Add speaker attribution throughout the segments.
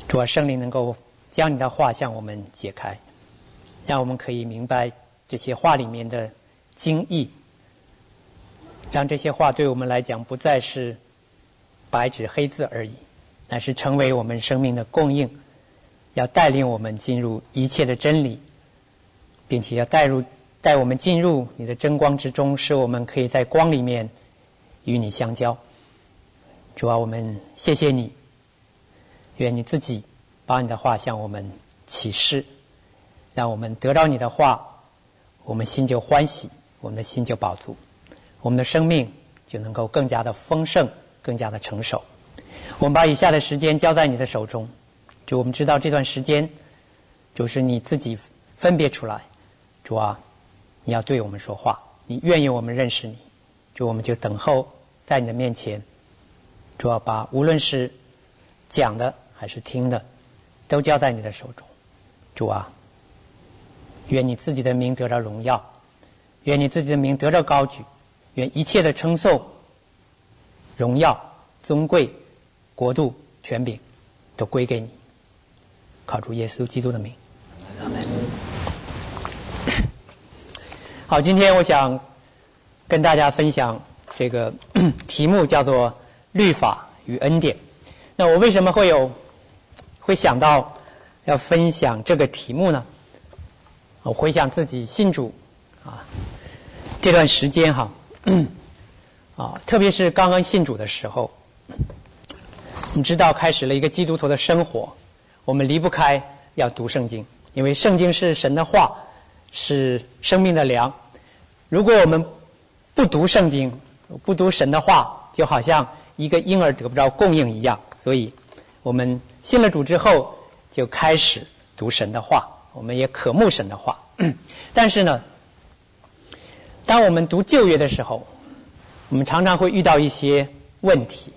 Speaker 1: 主啊，圣灵能够将你的话向我们解开，让我们可以明白这些话里面的精义，让这些话对我们来讲不再是白纸黑字而已，但是成为我们生命的供应，要带领我们进入一切的真理，并且要带我们进入你的真光之中，使我们可以在光里面与你相交。主啊，我们谢谢你，愿你自己把你的话向我们启示，让我们得到你的话，我们心就欢喜，我们的心就饱足，我们的生命就能够更加的丰盛，更加的成熟。我们把以下的时间交在你的手中，主，我们知道这段时间就是你自己分别出来，主啊，你要对我们说话，你愿意我们认识你，主，我们就等候在你的面前，主啊，把无论是讲的还是听的都交在你的手中。主啊，愿你自己的名得到荣耀，愿你自己的名得到高举，愿一切的称颂、荣耀、尊贵、国度、权柄都归给你，靠主耶稣基督的名，阿们。好，今天我想跟大家分享这个题目叫做律法与恩典。那我为什么会想到要分享这个题目呢？我回想自己信主这段时间特别是刚刚信主的时候，你知道开始了一个基督徒的生活，我们离不开要读圣经，因为圣经是神的话，是生命的粮。如果我们不读圣经，不读神的话，就好像一个婴儿得不着供应一样。所以我们信了主之后就开始读神的话，我们也渴慕神的话。但是呢，当我们读旧约的时候，我们常常会遇到一些问题，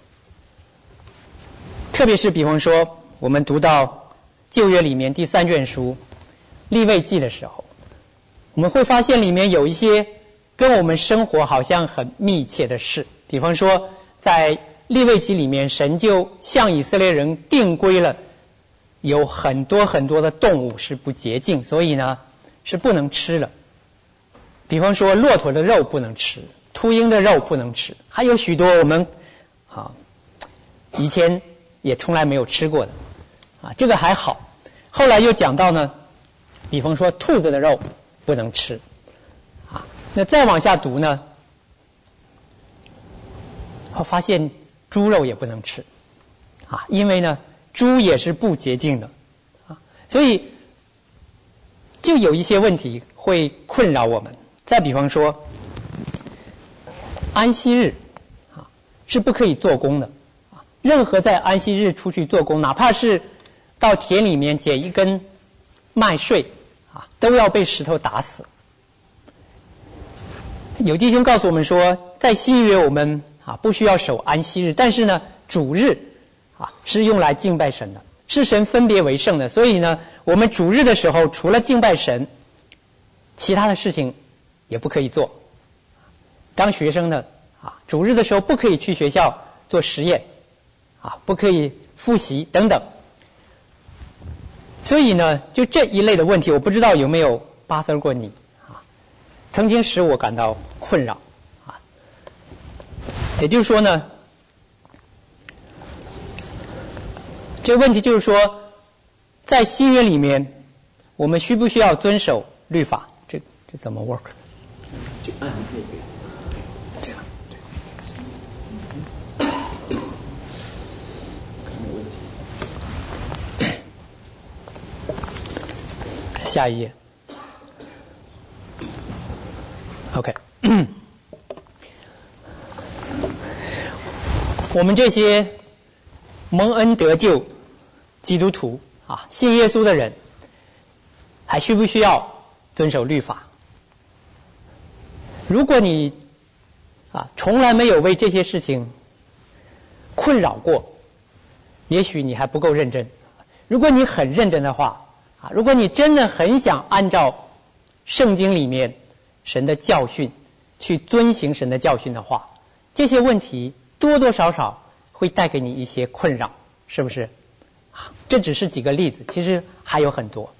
Speaker 1: 特别是比方说我们读到旧约里面第3卷书利未记的时候，我们会发现里面有一些跟我们生活好像很密切的事。比方说在利未记里面，神就向以色列人定规了有很多很多的动物是不洁净，所以呢是不能吃的。比方说骆驼的肉不能吃，秃鹰的肉不能吃，还有许多我们以前也从来没有吃过的这个还好。后来又讲到呢，比方说兔子的肉不能吃那再往下读呢，我发现猪肉也不能吃因为呢猪也是不洁净的所以就有一些问题会困扰我们。再比方说安息日是不可以做工的任何在安息日出去做工，哪怕是到田里面捡一根麦穗都要被石头打死。有弟兄告诉我们说，在新约我们不需要守安息日，但是呢主日是用来敬拜神的，是神分别为圣的，所以呢我们主日的时候除了敬拜神，其他的事情也不可以做。当学生的主日的时候不可以去学校做实验不可以复习等等。所以呢就这一类的问题，我不知道有没有bother过你曾经使我感到困扰也就是说呢，这个问题就是说，在新约里面我们需不需要遵守律法？这怎么 work？
Speaker 2: 就按那个
Speaker 1: 这样下一页 OK 我们这些蒙恩得救基督徒信耶稣的人还需不需要遵守律法？如果你从来没有为这些事情困扰过，也许你还不够认真。如果你很认真的话如果你真的很想按照圣经里面神的教训去遵行神的教训的话，这些问题多多少少会带给你一些困扰，是不是？ 这只是几个例子，其实还有很多。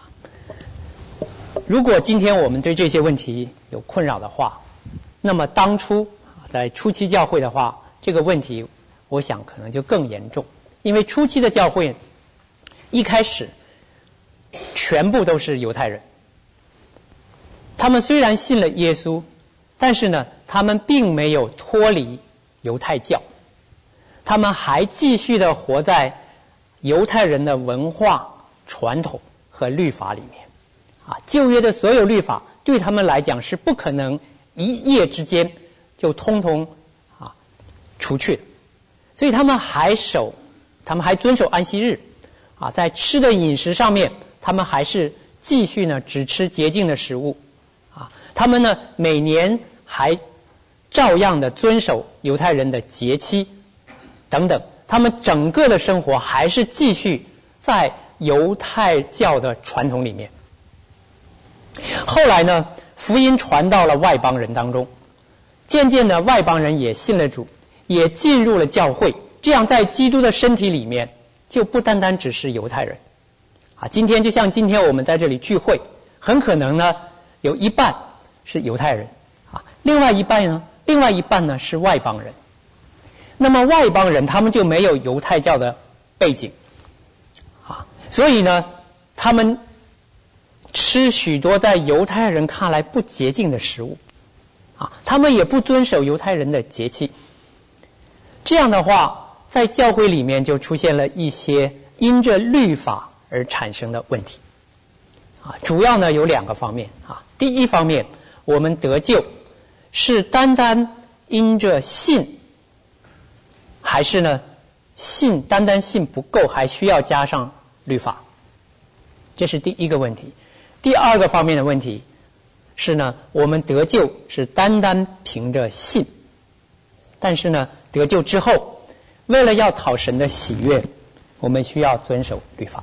Speaker 1: 如果今天我们对这些问题有困扰的话，那么当初在初期教会的话，这个问题我想可能就更严重，因为初期的教会一开始全部都是犹太人，他们虽然信了耶稣，但是呢，他们并没有脱离犹太教，他们还继续的活在犹太人的文化、传统和律法里面。旧约的所有律法对他们来讲是不可能一夜之间就通通除去的，所以他们还遵守安息日在吃的饮食上面，他们还是继续呢只吃洁净的食物他们呢每年还照样的遵守犹太人的节期等等，他们整个的生活还是继续在犹太教的传统里面。后来呢，福音传到了外邦人当中，渐渐的外邦人也信了主，也进入了教会，这样在基督的身体里面就不单单只是犹太人今天就像今天我们在这里聚会，很可能呢有一半是犹太人另外一半呢是外邦人。那么外邦人他们就没有犹太教的背景所以呢他们吃许多在犹太人看来不洁净的食物他们也不遵守犹太人的节期。这样的话，在教会里面就出现了一些因着律法而产生的问题主要呢有两个方面第一方面，我们得救是单单因着信，还是呢单单信不够，还需要加上律法？这是第一个问题。第二个方面的问题是呢，我们得救是单单凭着信，但是呢得救之后，为了要讨神的喜悦，我们需要遵守律法。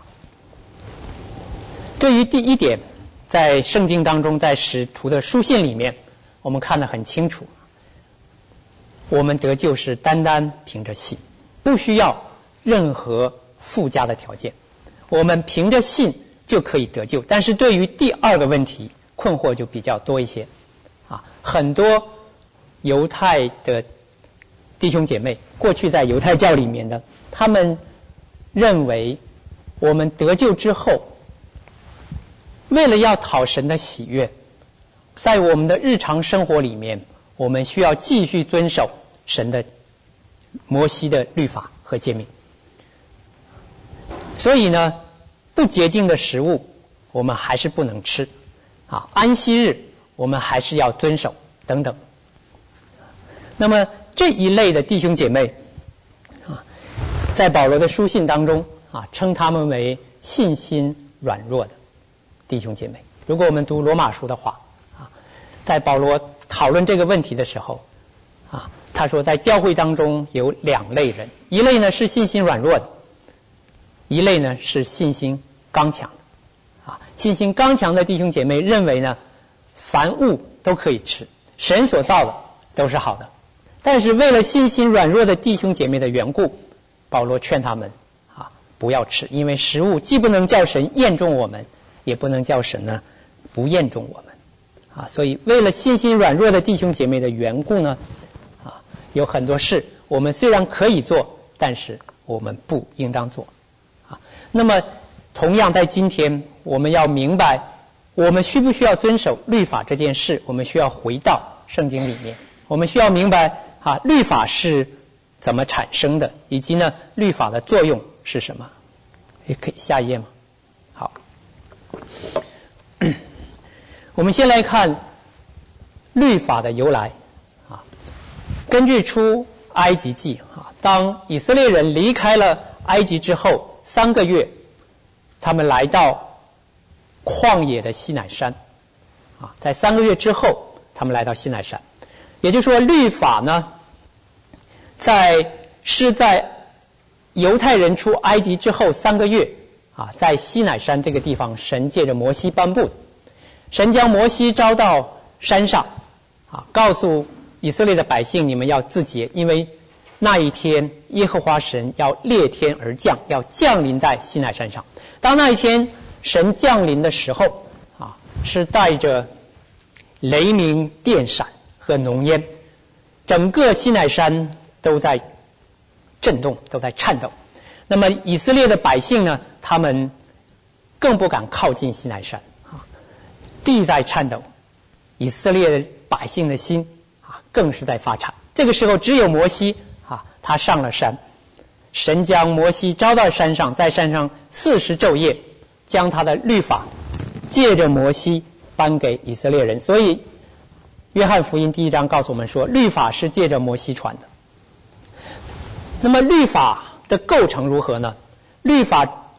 Speaker 1: 对于第一点，在圣经当中，在使徒的书信里面，我们看得很清楚，我们得救是单单凭着信，不需要任何附加的条件，我们凭着信就可以得救。但是对于第二个问题，困惑就比较多一些很多犹太的弟兄姐妹，过去在犹太教里面的，他们认为我们得救之后，为了要讨神的喜悦，在我们的日常生活里面，我们需要继续遵守神的摩西的律法和诫命。所以呢，不洁净的食物我们还是不能吃安息日我们还是要遵守等等。那么这一类的弟兄姐妹在保罗的书信当中称他们为信心软弱的弟兄姐妹。如果我们读罗马书的话在保罗讨论这个问题的时候他说在教会当中有两类人，一类呢是信心软弱的，一类呢是信心刚强的信心刚强的弟兄姐妹认为呢，凡物都可以吃，神所造的都是好的。但是为了信心软弱的弟兄姐妹的缘故，保罗劝他们不要吃，因为食物既不能叫神验中我们，也不能叫神呢不验中我们所以为了信心软弱的弟兄姐妹的缘故呢有很多事我们虽然可以做，但是我们不应当做那么同样在今天，我们要明白我们需不需要遵守律法这件事，我们需要回到圣经里面，我们需要明白律法是怎么产生的，以及呢律法的作用是什么。也可以下一页吗？好，我们先来看律法的由来根据出埃及记当以色列人离开了埃及之后3个月，他们来到旷野的西乃山在3个月之后他们来到西乃山，也就是说律法呢是在犹太人出埃及之后3个月在西乃山这个地方，神借着摩西颁布的。神将摩西招到山上告诉以色列的百姓，你们要自洁，因为那一天耶和华神要裂天而降，要降临在西奈山上。当那一天神降临的时候是带着雷鸣电闪和浓烟，整个西奈山都在震动，都在颤抖。那么以色列的百姓呢，他们更不敢靠近西奈山地在颤抖，以色列百姓的心更是在发颤。这个时候只有摩西他上了山，神将摩西招到山上，在山上40昼夜，将他的律法借着摩西颁给以色列人。所以约翰福音第1章告诉我们说，律法是借着摩西传的。那么律法的构成如何呢？律法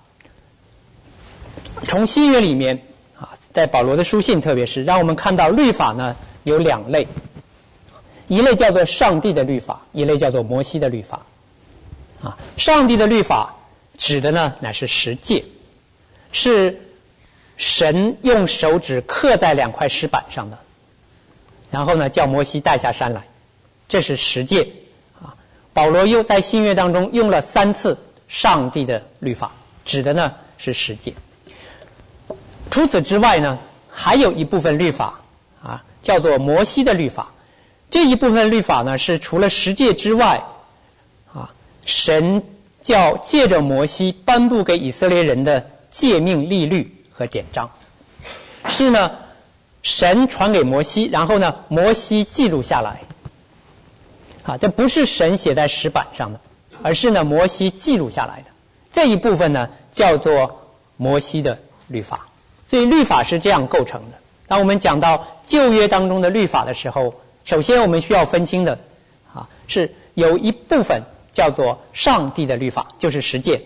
Speaker 1: 从新约里面在保罗的书信特别是让我们看到律法呢有2类，一类叫做上帝的律法，一类叫做摩西的律法。上帝的律法指的呢乃是十诫，是神用手指刻在2块石板上的，然后呢叫摩西带下山来，这是十诫。保罗又在新约当中用了3次上帝的律法，指的呢是十诫。除此之外呢，还有一部分律法叫做摩西的律法。这一部分律法呢，是除了十诫之外神借着摩西颁布给以色列人的诫命律例和典章，是呢神传给摩西，然后呢摩西记录下来这不是神写在石板上的，而是呢摩西记录下来的。这一部分呢叫做摩西的律法。所以律法是这样构成的。当我们讲到旧约当中的律法的时候，首先我们需要分清的是有一部分叫做上帝的律法，就是十诫。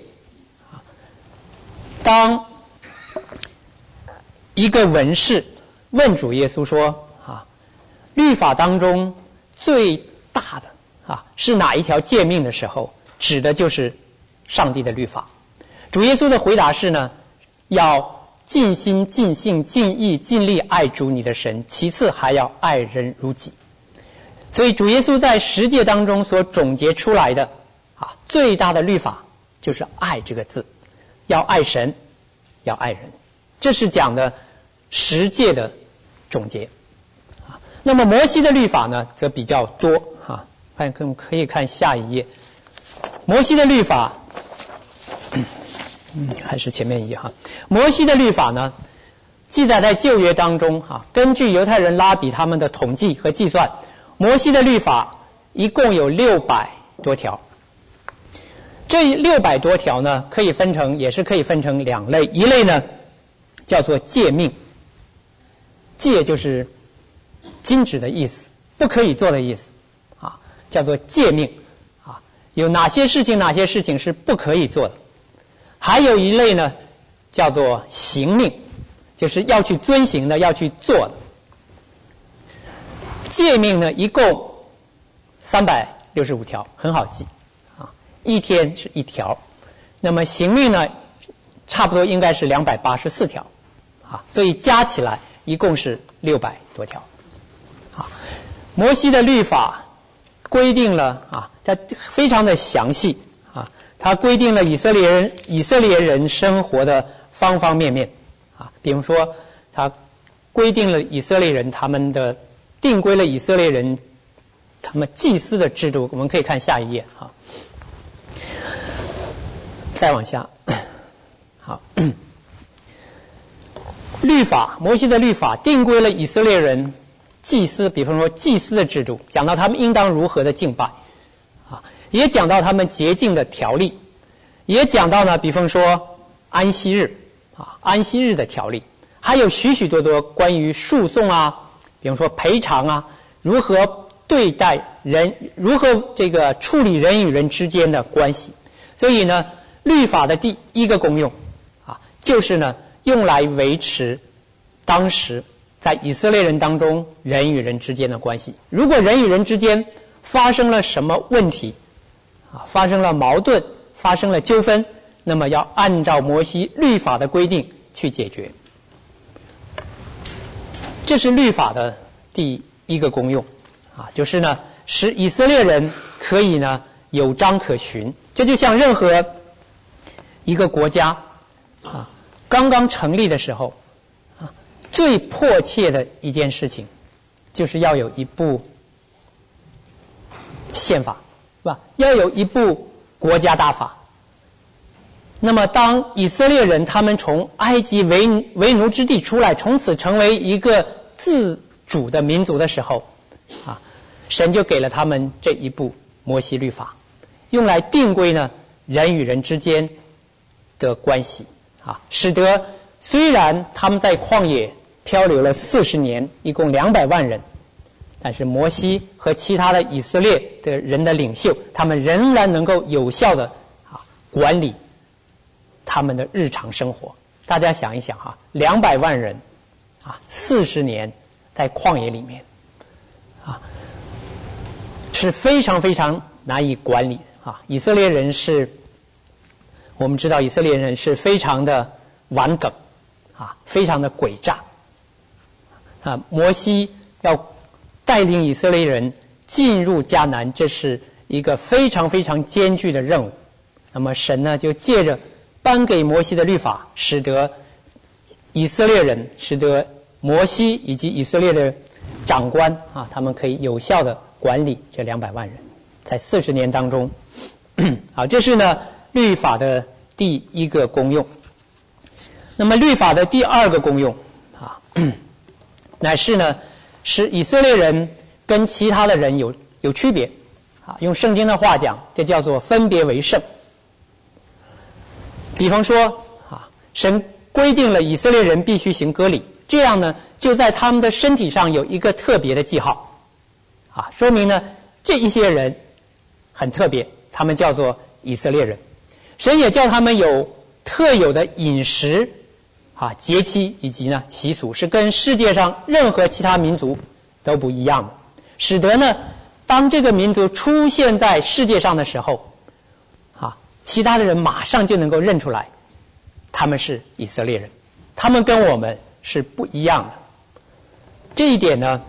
Speaker 1: 当一个文士问主耶稣说律法当中最大的是哪一条诫命的时候，指的就是上帝的律法。主耶稣的回答是呢，要尽心尽性尽意尽力爱主你的神，其次还要爱人如己。所以主耶稣在十诫当中所总结出来的最大的律法就是爱这个字，要爱神，要爱人，这是讲的十诫的总结。那么摩西的律法呢则比较多可以看下一页。摩西的律法还是前面一页摩西的律法呢记载在旧约当中根据犹太人拉比他们的统计和计算，摩西的律法一共有600多条。这600多条呢也是可以分成2类，一类呢叫做诫命，诫就是禁止的意思，不可以做的意思叫做诫命有哪些事情是不可以做的。还有一类呢叫做行命，就是要去遵行的，要去做的。诫命呢一共365条，很好记一天是1条。那么行命呢差不多应该是284条所以加起来一共是600多条摩西的律法规定了它非常的详细它规定了以色列人生活的方方面面比如说它规定了以色列人定规了以色列人他们祭司的制度。我们可以看下一页再往下律法，摩西的律法定规了以色列人祭司，比方说祭司的制度，讲到他们应当如何的敬拜也讲到他们洁净的条例，也讲到呢比方说安息日安息日的条例，还有许许多多关于诉讼比方说赔偿如何对待人，如何处理人与人之间的关系。所以呢律法的第一个功用就是呢用来维持当时在以色列人当中人与人之间的关系。如果人与人之间发生了什么问题发生了矛盾，发生了纠纷，那么要按照摩西律法的规定去解决。这是律法的第一个功用就是呢使以色列人可以呢有章可循。这就像任何一个国家刚刚成立的时候最迫切的一件事情就是要有一部宪法，是吧？要有一部国家大法。那么当以色列人他们从埃及为奴之地出来，从此成为一个自主的民族的时候神就给了他们这一部摩西律法，用来定规呢人与人之间的关系使得虽然他们在旷野漂流了40年，一共200万人，但是摩西和其他的以色列的人的领袖，他们仍然能够有效的管理他们的日常生活。大家想一想200万人40年在旷野里面是非常非常难以管理以色列人我们知道以色列人是非常的顽梗非常的诡诈摩西要带领以色列人进入迦南，这是一个非常非常艰巨的任务。那么神呢就借着颁给摩西的律法，使得以色列人，使得摩西以及以色列的长官他们可以有效的管理这200万人，在40年当中这是呢律法的第一个功用。那么律法的第二个功用乃是呢使以色列人跟其他的人有区别用圣经的话讲，这叫做分别为圣。比方说神规定了以色列人必须行割礼，这样呢就在他们的身体上有一个特别的记号说明呢这一些人很特别，他们叫做以色列人。神也叫他们有特有的饮食节期以及呢习俗，是跟世界上任何其他民族都不一样的，使得呢当这个民族出现在世界上的时候其他的人马上就能够认出来他们是以色列人，他们跟我们是不一样的。这一点呢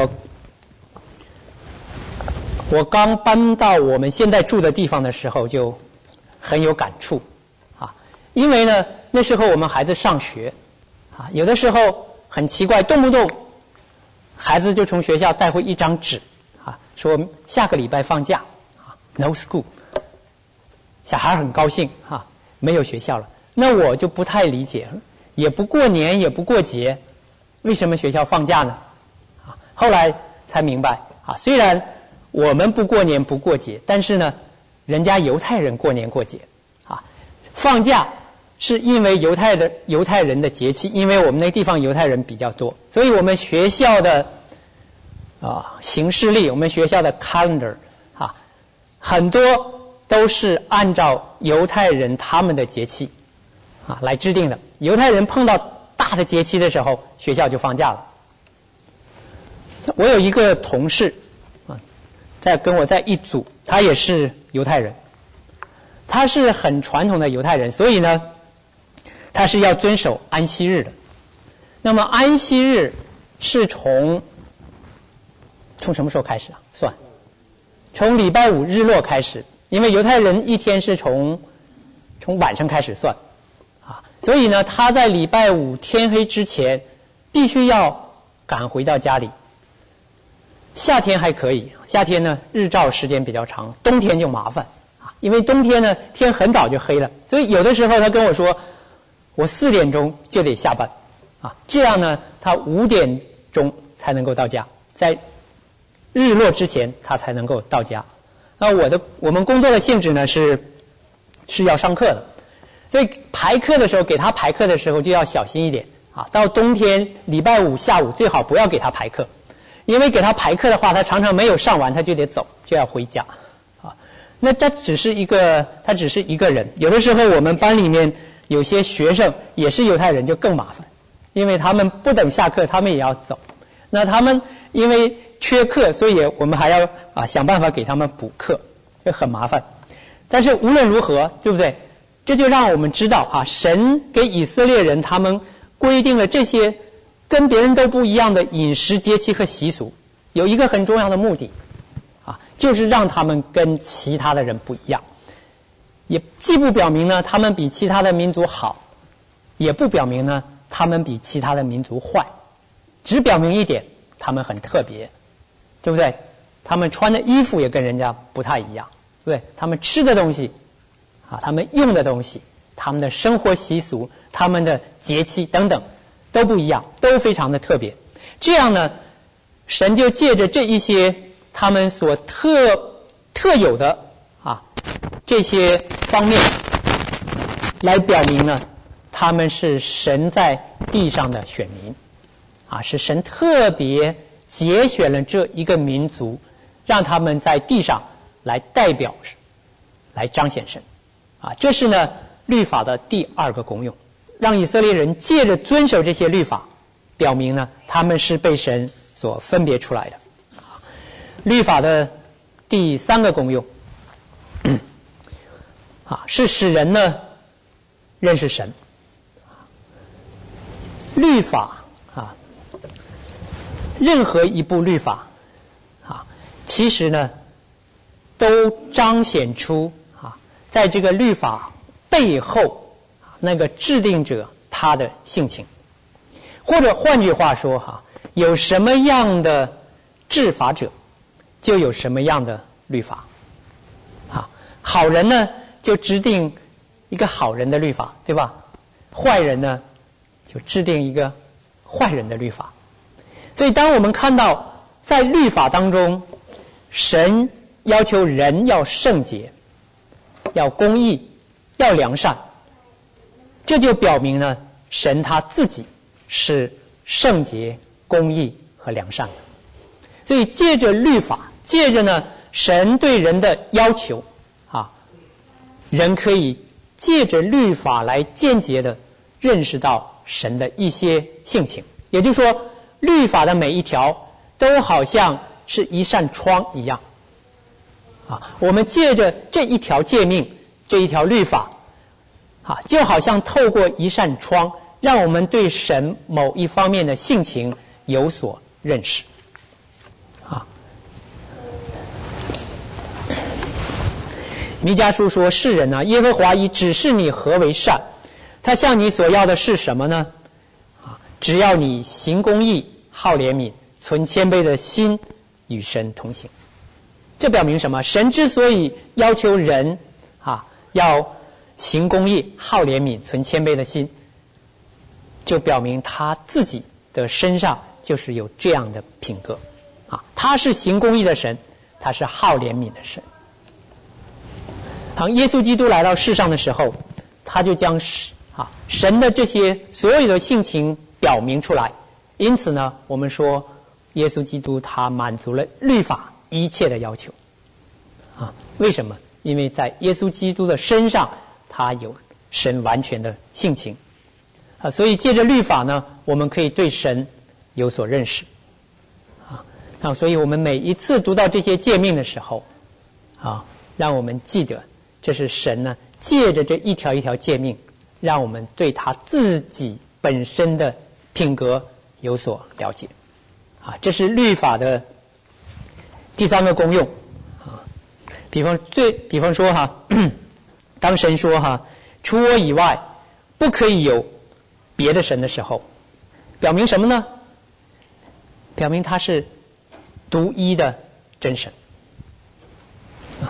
Speaker 1: 我刚搬到我们现在住的地方的时候就很有感触因为呢那时候我们孩子上学有的时候很奇怪，动不动孩子就从学校带回一张纸说下个礼拜放假no school， 小孩很高兴没有学校了。那我就不太理解，也不过年也不过节，为什么学校放假呢后来才明白虽然我们不过年不过节，但是呢人家犹太人过年过节放假是因为犹太人的节气，因为我们那地方犹太人比较多，所以我们学校的行事历，我们学校的 calendar 很多都是按照犹太人他们的节气来制定的。犹太人碰到大的节气的时候，学校就放假了。我有一个同事跟我在一组，他也是犹太人，他是很传统的犹太人，所以呢他是要遵守安息日的。那么安息日是从什么时候开始算？从礼拜5日落开始，因为犹太人一天是从晚上开始算所以呢他在礼拜5天黑之前必须要赶回到家里。夏天还可以，夏天呢日照时间比较长，冬天就麻烦因为冬天呢天很早就黑了，所以有的时候他跟我说我4点钟就得下班这样呢他5点钟才能够到家，在日落之前他才能够到家。那我们工作的性质呢是要上课的，所以排课的时候，给他排课的时候就要小心一点到冬天礼拜5下午最好不要给他排课，因为给他排课的话，他常常没有上完他就得走，就要回家那他只是一个人。有的时候我们班里面有些学生也是犹太人，就更麻烦，因为他们不等下课他们也要走，那他们因为缺课，所以我们还要想办法给他们补课，就很麻烦。但是无论如何，对不对？这就让我们知道神给以色列人他们规定了这些跟别人都不一样的饮食节期和习俗，有一个很重要的目的就是让他们跟其他的人不一样，也既不表明呢他们比其他的民族好，也不表明呢他们比其他的民族坏，只表明一点，他们很特别，对不对？他们穿的衣服也跟人家不太一样，对不对？他们吃的东西啊，他们用的东西，他们的生活习俗，他们的节气等等都不一样，都非常的特别。这样呢，神就借着这一些他们所特有的啊这些方面来表明呢，他们是神在地上的选民啊，是神特别节选了这一个民族，让他们在地上来代表来彰显神啊。这是呢律法的第二个功用，让以色列人借着遵守这些律法，表明呢他们是被神所分别出来的。律法的第三个功用啊，是使人呢认识神。律法啊，任何一部律法啊，其实呢都彰显出啊，在这个律法背后那个制定者他的性情，或者换句话说哈，有什么样的制法者，就有什么样的律法。啊，好人呢就制定一个好人的律法，对吧？坏人呢就制定一个坏人的律法。所以当我们看到在律法当中，神要求人要圣洁，要公义，要良善，这就表明呢神他自己是圣洁、公义和良善的。所以借着律法，借着呢神对人的要求啊，人可以借着律法来间接的认识到神的一些性情。也就是说，律法的每一条都好像是一扇窗一样啊，我们借着这一条诫命，这一条律法啊，就好像透过一扇窗，让我们对神某一方面的性情有所认识啊。弥迦书说，世人啊，耶和华已指示你何为善，他向你所要的是什么呢？啊，只要你行公义，好怜悯，存谦卑的心，与神同行。这表明什么？神之所以要求人啊要行公义，好怜悯，存谦卑的心，就表明他自己的身上就是有这样的品格啊。他是行公义的神，他是好怜悯的神。当耶稣基督来到世上的时候，他就将神的这些所有的性情表明出来。因此呢，我们说耶稣基督他满足了律法一切的要求啊。为什么？因为在耶稣基督的身上，他有神完全的性情啊。所以借着律法呢，我们可以对神有所认识啊。那所以我们每一次读到这些诫命的时候啊，让我们记得，这是神呢借着这一条一条诫命，让我们对他自己本身的品格有所了解啊。这是律法的第三个功用啊。比方说哈，当神说哈，除我以外不可以有别的神的时候，表明什么呢？表明他是独一的真神啊。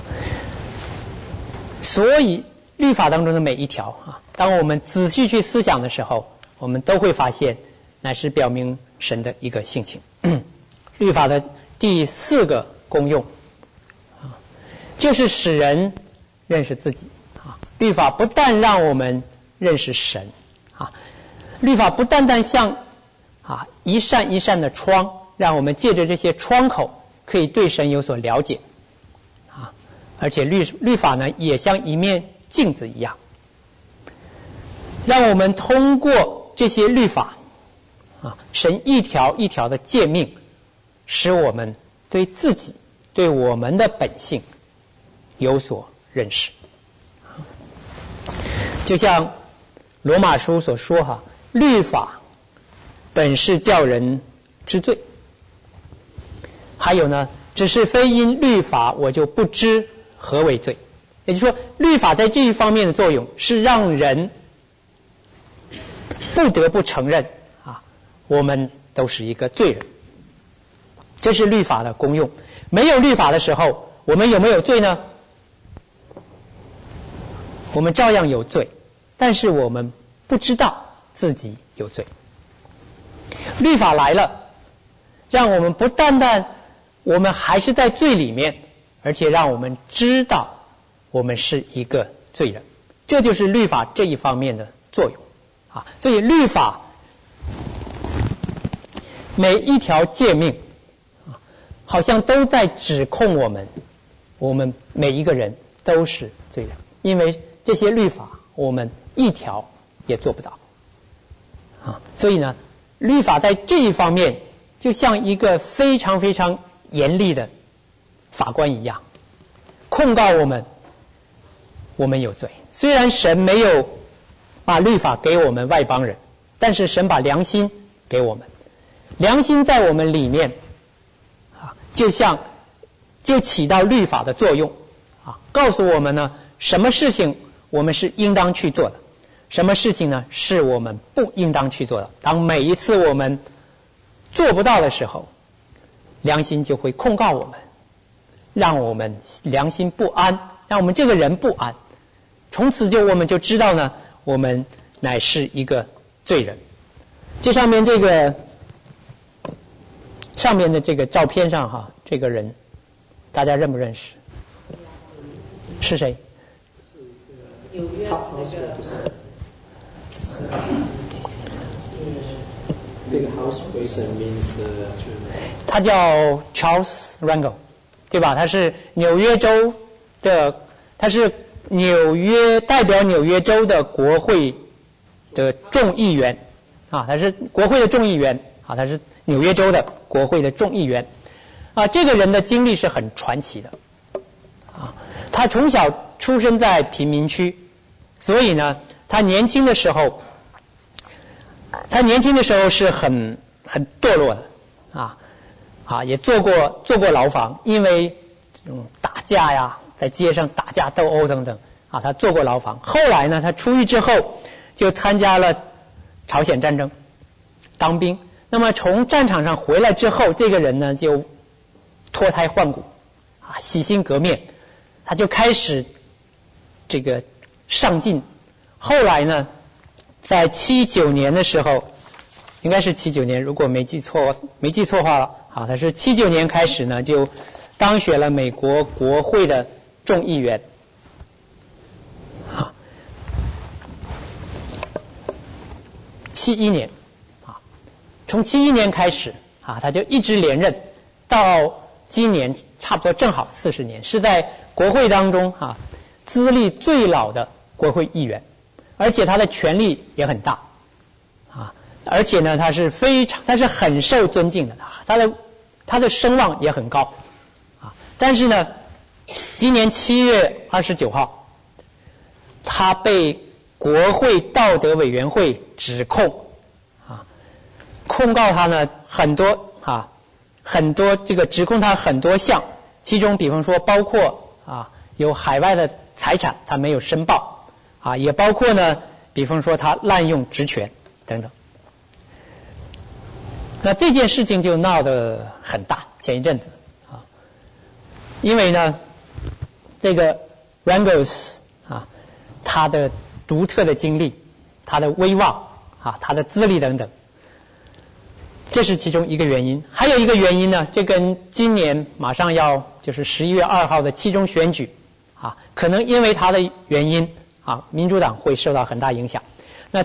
Speaker 1: 所以律法当中的每一条啊，当我们仔细去思想的时候，我们都会发现乃是表明神的一个性情。律法的第四个功用啊，就是使人认识自己啊。律法不但让我们认识神啊，律法不单单像一扇一扇的窗，让我们借着这些窗口可以对神有所了解啊，而且律法呢也像一面镜子一样，让我们通过这些律法啊，神一条一条的诫命，使我们对自己、对我们的本性有所认识。就像罗马书所说哈，律法本是叫人知罪。还有呢， 只是非因律法，我就不知何为罪。也就是说，律法在这一方面的作用是让人不得不承认我们都是一个罪人。这是律法的功用。没有律法的时候，我们有没有罪呢？我们照样有罪，但是我们不知道自己有罪。律法来了，让我们不单单我们还是在罪里面，而且让我们知道我们是一个罪人。这就是律法这一方面的作用所以律法每一条诫命好像都在指控我们每一个人都是罪人，因为这些律法我们一条也做不到所以呢，律法在这一方面就像一个非常非常严厉的法官一样，控告我们有罪。虽然神没有把律法给我们外邦人，但是神把良心给我们，良心在我们里面就起到律法的作用告诉我们呢，什么事情我们是应当去做的，什么事情呢是我们不应当去做的。当每一次我们做不到的时候，良心就会控告我们，让我们良心不安，让我们这个人不安。从此我们就知道呢，我们乃是一个罪人。这上面的这个照片上这个人大家认不认识？是谁？
Speaker 2: 纽约那个 house person means
Speaker 1: 他叫 Charles Rangel， 对吧？他是纽约州的，他是代表纽约州的国会的众议员他是国会的众议员他是纽约州的国会的众议员这个人的经历是很传奇的他从小出生在贫民区，所以呢他年轻的时候是很堕落的也做过牢房，因为打架呀，在街上打架斗殴等等他做过牢房。后来呢他出狱之后就参加了朝鲜战争当兵，那么从战场上回来之后，这个人呢就脱胎换骨洗心革面，他就开始这个上进。后来呢在79年的时候，应该是79年，如果没记错话了他是79年开始呢就当选了美国国会的众议员71年从71年开始他就一直连任到今年，差不多正好40年，是在国会当中资历最老的国会议员，而且他的权力也很大而且呢他是很受尊敬的，他的声望也很高但是呢今年7月29号他被国会道德委员会指控控告他呢很多这个指控他很多项，其中比方说包括有海外的财产他没有申报也包括呢比方说他滥用职权等等。那这件事情就闹得很大，前一阵子因为呢这个 Rangels 他的独特的经历，他的威望他的资历等等，这是其中一个原因。还有一个原因呢，这跟今年马上要就是11月2号的期中选举可能因为他的原因民主党会受到很大影响。那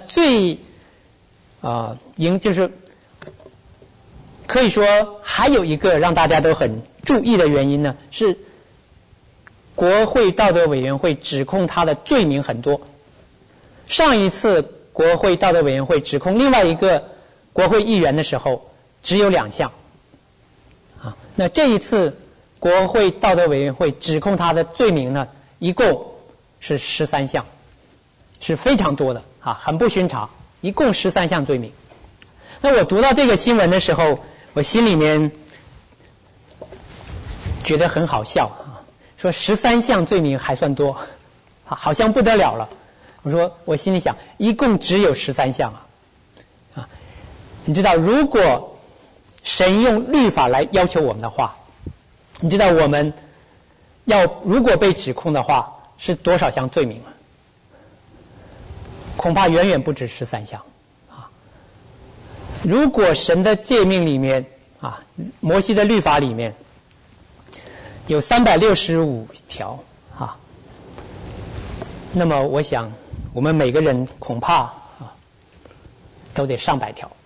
Speaker 1: 就是可以说还有一个让大家都很注意的原因呢，是国会道德委员会指控他的罪名很多。上一次国会道德委员会指控另外一个国会议员的时候只有2项那这一次国会道德委员会指控他的罪名呢一共是13项，是非常多的很不寻常，一共13项罪名。那我读到这个新闻的时候，我心里面觉得很好笑啊，说13项罪名还算多，好像不得了了。我心里想，一共只有13项啊。你知道，如果神用律法来要求我们的话，你知道我们如果被指控的话，是多少项罪名啊？恐怕远远不止13项啊。如果神的诫命里面啊，摩西的律法里面有365条啊，那么我想我们每个人恐怕啊都得上百条，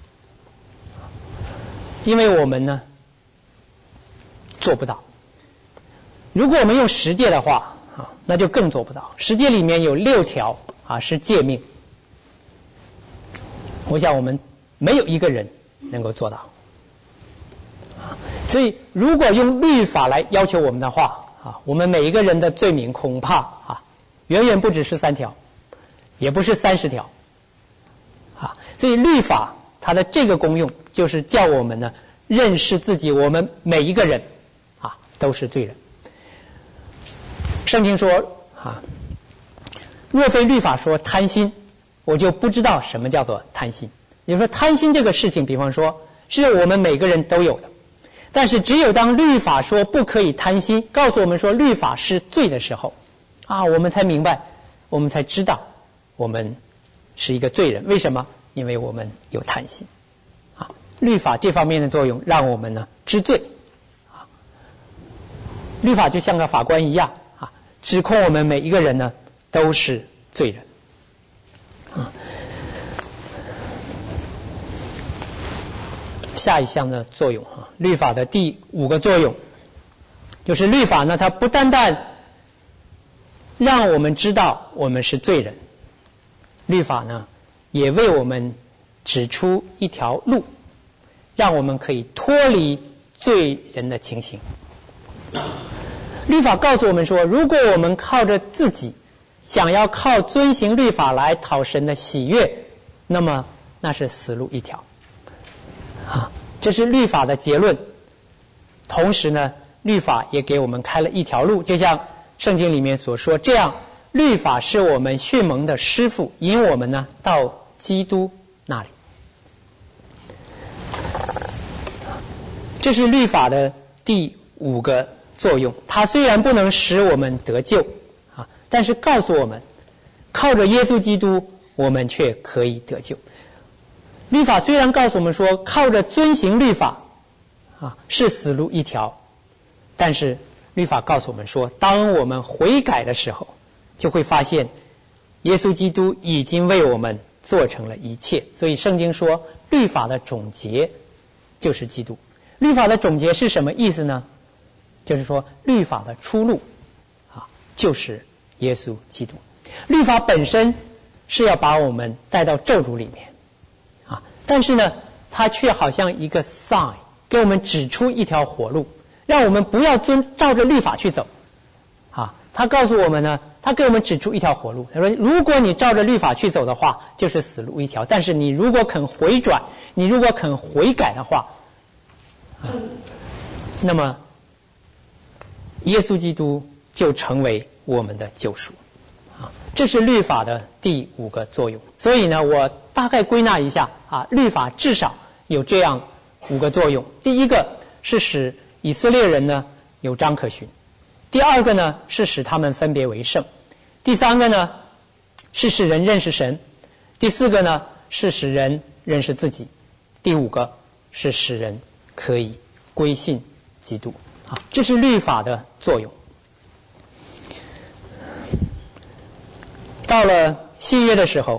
Speaker 1: 因为我们呢做不到。如果我们用十诫的话啊，那就更做不到。十诫里面有6条啊是诫命，我想我们没有一个人能够做到。所以如果用律法来要求我们的话啊，我们每一个人的罪名恐怕啊远远不止13条，也不是30条啊。所以律法它的这个功用就是叫我们呢认识自己，我们每一个人啊都是罪人。圣经说啊，若非律法说贪心，我就不知道什么叫做贪心。也就是说，贪心这个事情，比方说是我们每个人都有的，但是只有当律法说不可以贪心，告诉我们说律法是罪的时候啊，我们才明白，我们才知道我们是一个罪人。为什么？因为我们有贪心啊。律法这方面的作用让我们呢知罪啊。律法就像个法官一样啊，指控我们每一个人呢都是罪人啊。下一项的作用啊，律法的第5个作用就是律法呢，它不单单让我们知道我们是罪人，律法呢也为我们指出一条路，让我们可以脱离罪人的情形。律法告诉我们说，如果我们靠着自己想要靠遵行律法来讨神的喜悦，那么那是死路一条啊。这是律法的结论。同时呢，律法也给我们开了一条路，就像圣经里面所说，这样律法是我们训蒙的师傅，引我们呢到基督那里。这是律法的第5个作用。它虽然不能使我们得救啊，但是告诉我们，靠着耶稣基督，我们却可以得救。律法虽然告诉我们说，靠着遵行律法啊是死路一条，但是律法告诉我们说，当我们悔改的时候，就会发现耶稣基督已经为我们做成了一切。所以圣经说，律法的总结就是基督。律法的总结是什么意思呢？就是说，律法的出路啊就是耶稣基督。律法本身是要把我们带到咒诅里面啊，但是呢，它却好像一个 sign， 给我们指出一条活路，让我们不要照着律法去走啊。他告诉我们呢，他给我们指出一条活路。他说，如果你照着律法去走的话，就是死路一条，但是你如果肯回转，你如果肯悔改的话啊，那么耶稣基督就成为我们的救赎啊。这是律法的第5个作用。所以呢，我大概归纳一下啊，律法至少有这样5个作用。第一个是使以色列人呢有章可循，第2个呢是使他们分别为圣，第3个呢是使人认识神，第4个呢是使人认识自己，第5个是使人可以归信基督啊。这是律法的作用。到了新约的时候，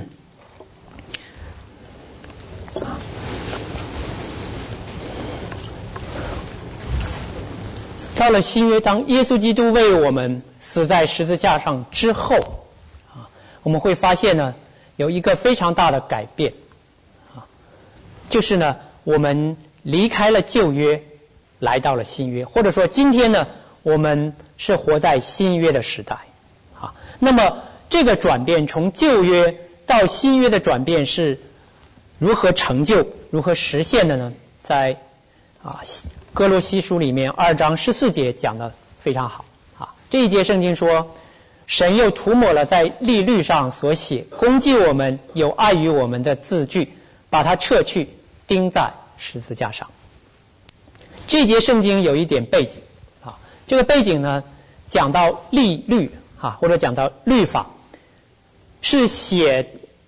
Speaker 1: 到了新约，当耶稣基督为我们死在十字架上之后啊，我们会发现呢，有一个非常大的改变啊，就是呢，我们离开了旧约，来到了新约，或者说今天呢，我们是活在新约的时代啊。那么这个转变从旧约到新约的转变是如何成就、如何实现的呢？在哥罗西书里面2章14节讲得非常好这一节圣经说，神又涂抹了在利律上所写攻击我们有碍于我们的字句，把它撤去，钉在十字架上。这节圣经有一点背景这个背景呢，讲到利律或者讲到律法，是写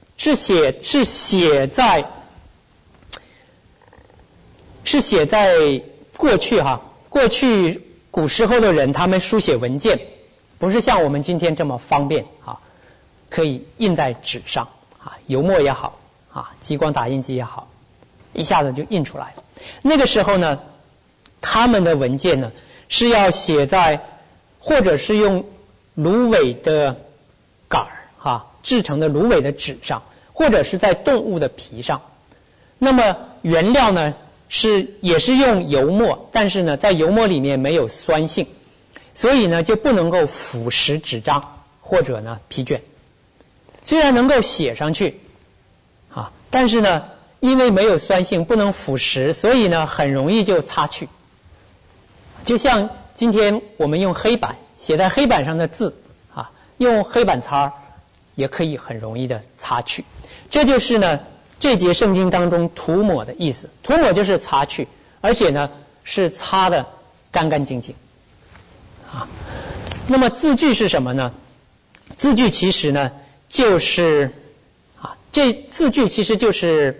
Speaker 1: 在过去过去古时候的人他们书写文件不是像我们今天这么方便可以印在纸上油墨也好激光打印机也好，一下子就印出来了。那个时候呢，他们的文件呢是要写在或者是用芦苇的杆制成的芦苇的纸上，或者是在动物的皮上。那么原料呢也是用油墨，但是呢在油墨里面没有酸性，所以呢就不能够腐蚀纸张或者呢皮卷。虽然能够写上去但是呢因为没有酸性不能腐蚀，所以呢很容易就擦去。就像今天我们用黑板写在黑板上的字用黑板擦也可以很容易的擦去。这就是呢这节圣经当中涂抹的意思。涂抹就是擦去，而且呢是擦的干干净净那么字句是什么呢？字句其实呢就是这字句其实就是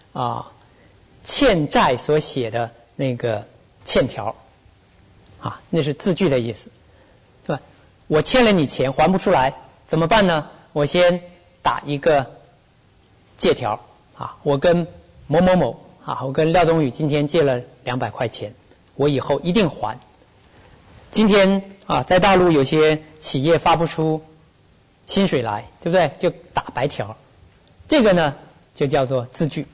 Speaker 1: 欠债所写的那个欠条那是字句的意思，对吧？我欠了你钱还不出来怎么办呢？我先打一个借条我跟某某某我跟廖东宇今天借了200块钱，我以后一定还。今天在大陆有些企业发不出薪水来，对不对？就打白条，这个呢就叫做字据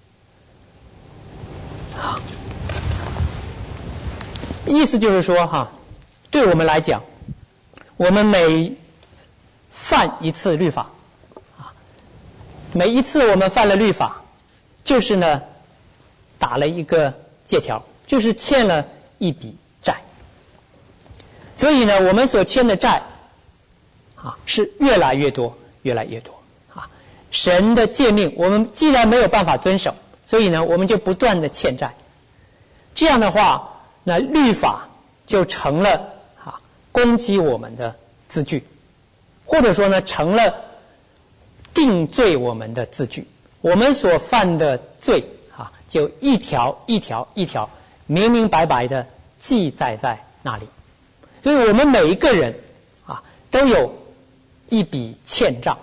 Speaker 1: 意思就是说对我们来讲，我们每犯一次律法每一次我们犯了律法，就是呢打了一个借条，就是欠了一笔债。所以呢我们所欠的债是越来越多越来越多神的诫命我们既然没有办法遵守，所以呢我们就不断的欠债。这样的话，那律法就成了攻击我们的字句，或者说呢成了定罪我们的字句。我们所犯的罪就一条一条一条明明白白的记载在那里。所以我们每一个人都有一笔欠账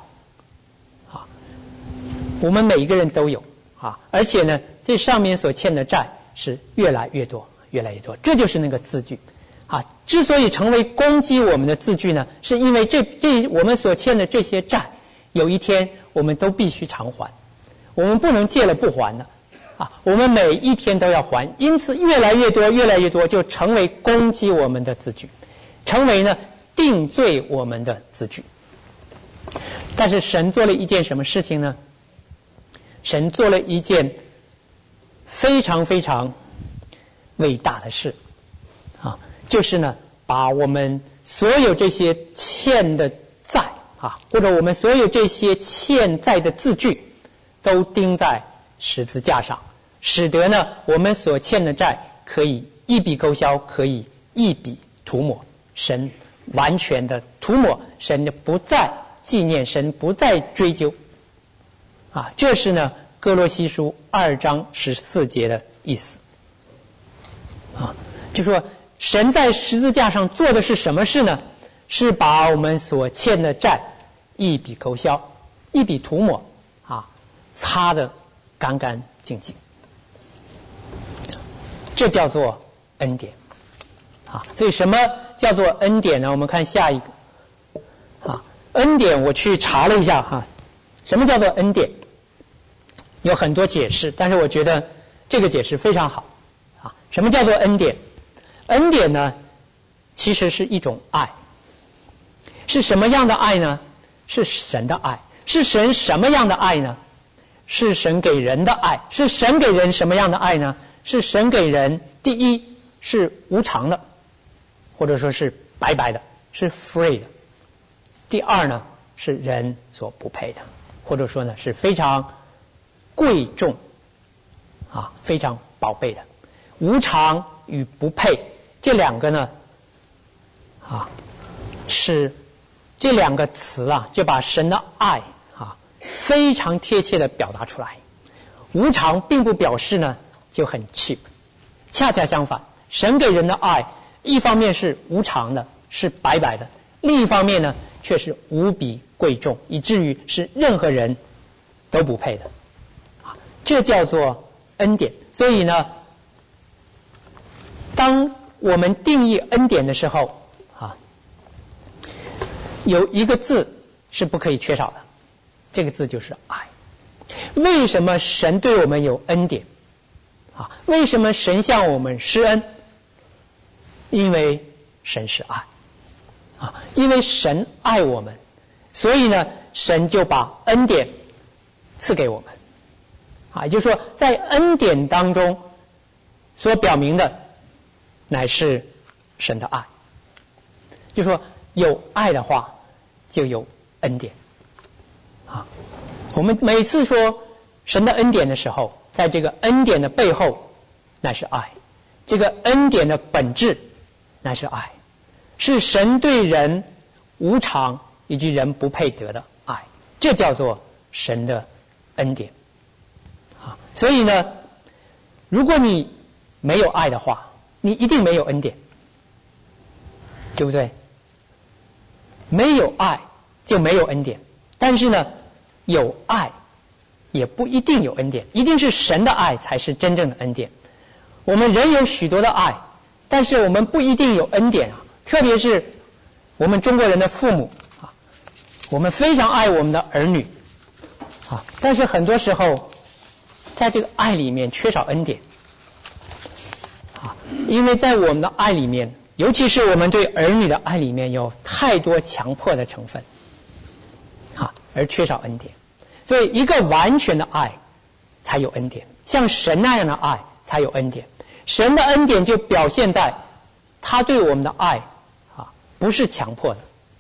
Speaker 1: 我们每一个人都有而且呢这上面所欠的债是越来越多越来越多。这就是那个字句之所以成为攻击我们的字句呢，是因为我们所欠的这些债有一天我们都必须偿还，我们不能借了不还的我们每一天都要还。因此越来越多越来越多就成为攻击我们的字句，成为呢定罪我们的字句。但是神做了一件什么事情呢？神做了一件非常非常伟大的事就是呢把我们所有这些欠的债或者我们所有这些欠债的字句都钉在十字架上，使得呢我们所欠的债可以一笔勾销，可以一笔涂抹。神完全的涂抹，神不再纪念，神不再追究这是呢哥罗西书2章14节的意思就说神在十字架上做的是什么事呢？是把我们所欠的债一笔勾销，一笔涂抹擦得干干净净。这叫做恩典所以什么叫做恩典呢？我们看下一个恩典我去查了一下什么叫做恩典？有很多解释，但是我觉得这个解释非常好什么叫做恩典？恩典呢其实是一种爱。是什么样的爱呢？是神的爱。是神什么样的爱呢？是神给人的爱。是神给人什么样的爱呢？ 是神给人，第一是无偿的，或者说是白白的，是 free 的。第二呢，是人所不配的，或者说呢是非常贵重非常宝贝的。无偿与不配这两个呢是这两个词就把神的爱非常贴切的表达出来。无偿并不表示呢就很 cheap， 恰恰相反，神给人的爱一方面是无偿的，是白白的，另一方面呢却是无比贵重，以至于是任何人都不配的。这叫做恩典。所以呢，当我们定义恩典的时候有一个字是不可以缺少的，这个字就是爱。为什么神对我们有恩典为什么神向我们施恩？因为神是爱因为神爱我们，所以呢神就把恩典赐给我们也就是说在恩典当中所表明的乃是神的爱。就是说有爱的话就有恩典我们每次说神的恩典的时候，在这个恩典的背后乃是爱，这个恩典的本质乃是爱，是神对人无偿以及人不配得的爱，这叫做神的恩典所以呢，如果你没有爱的话，你一定没有恩典，对不对？没有爱就没有恩典，但是呢有爱也不一定有恩典，一定是神的爱才是真正的恩典。我们人有许多的爱，但是我们不一定有恩典特别是我们中国人的父母我们非常爱我们的儿女但是很多时候在这个爱里面缺少恩典因为在我们的爱里面，尤其是我们对儿女的爱里面有太多强迫的成分而缺少恩典。所以一个完全的爱才有恩典，像神那样的爱才有恩典。神的恩典就表现在他对我们的爱不是强迫的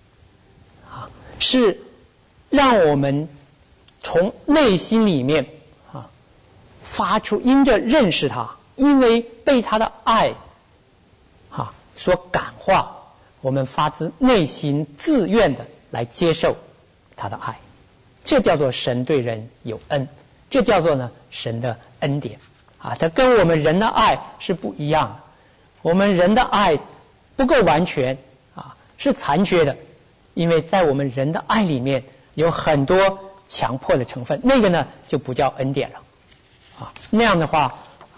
Speaker 1: 是让我们从内心里面发出，因着认识他，因为被他的爱所感化，我们发自内心自愿的来接受他的爱。这叫做神对人有恩，这叫做呢神的恩典它跟我们人的爱是不一样的。我们人的爱不够完全是残缺的，因为在我们人的爱里面有很多强迫的成分，那个呢就不叫恩典了那样的话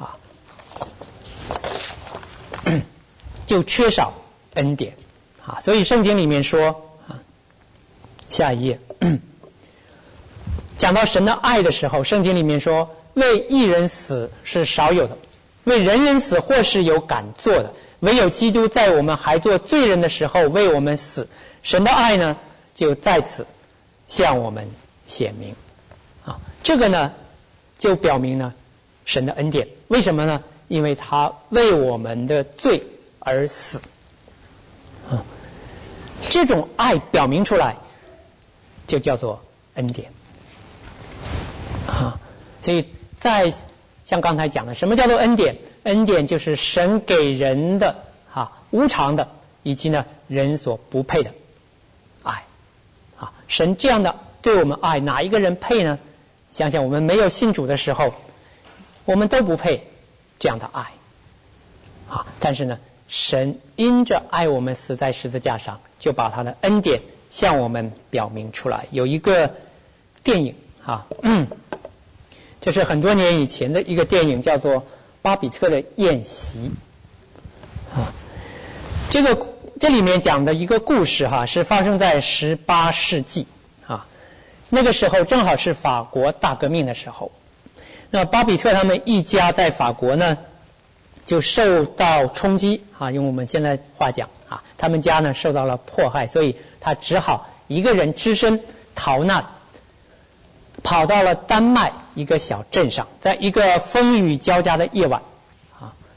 Speaker 1: 就缺少恩典所以圣经里面说下一页讲到神的爱的时候，圣经里面说为一人死是少有的，为人人死或是有敢做的，唯有基督在我们还做罪人的时候为我们死。神的爱呢就在此向我们显明这个呢就表明呢神的恩典。为什么呢？因为他为我们的罪而死这种爱表明出来就叫做恩典所以在像刚才讲的，什么叫做恩典？恩典就是神给人的无偿的，以及呢人所不配的爱神这样的对我们爱，哪一个人配呢？想想我们没有信主的时候，我们都不配这样的爱但是呢神因着爱我们死在十字架上，就把他的恩典向我们表明出来。有一个电影这是很多年以前的一个电影，叫做《巴比特的宴席》这里面讲的一个故事是发生在18世纪那个时候正好是法国大革命的时候。那巴比特他们一家在法国呢就受到冲击用我们现在话讲他们家呢受到了迫害，所以他只好一个人只身逃难，跑到了丹麦一个小镇上，在一个风雨交加的夜晚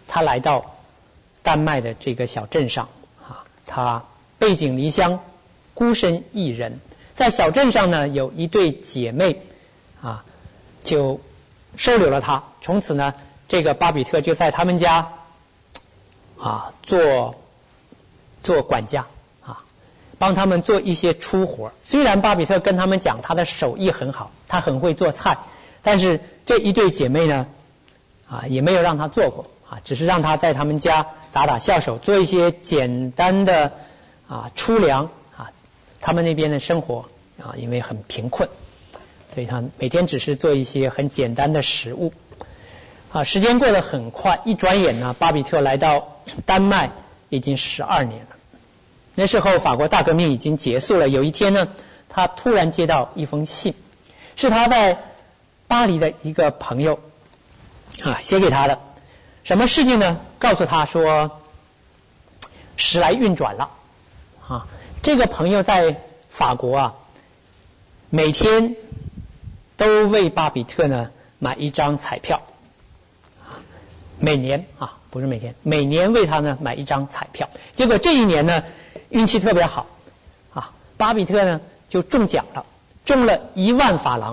Speaker 1: 他来到丹麦的这个小镇上啊，他背井离乡，孤身一人，在小镇上呢有一对姐妹啊，就收留了他。从此呢，这个巴比特就在他们家啊做管家啊，帮他们做一些粗活。虽然巴比特跟他们讲他的手艺很好，他很会做菜，但是这一对姐妹呢啊也没有让他做过啊，只是让他在他们家打打下手，做一些简单的啊粗粮啊。他们那边的生活啊因为很贫困，所以他每天只是做一些很简单的食物啊。时间过得很快，一转眼呢，巴比特来到丹麦已经12年了。那时候法国大革命已经结束了。有一天呢，他突然接到一封信，是他在巴黎的一个朋友啊写给他的。什么事情呢？告诉他说时来运转了啊。这个朋友在法国啊，每天都为巴比特呢买一张彩票啊，每年啊不是每天，每年为他呢买一张彩票。结果这一年呢运气特别好啊，巴比特呢就中奖了，中了1万法郎。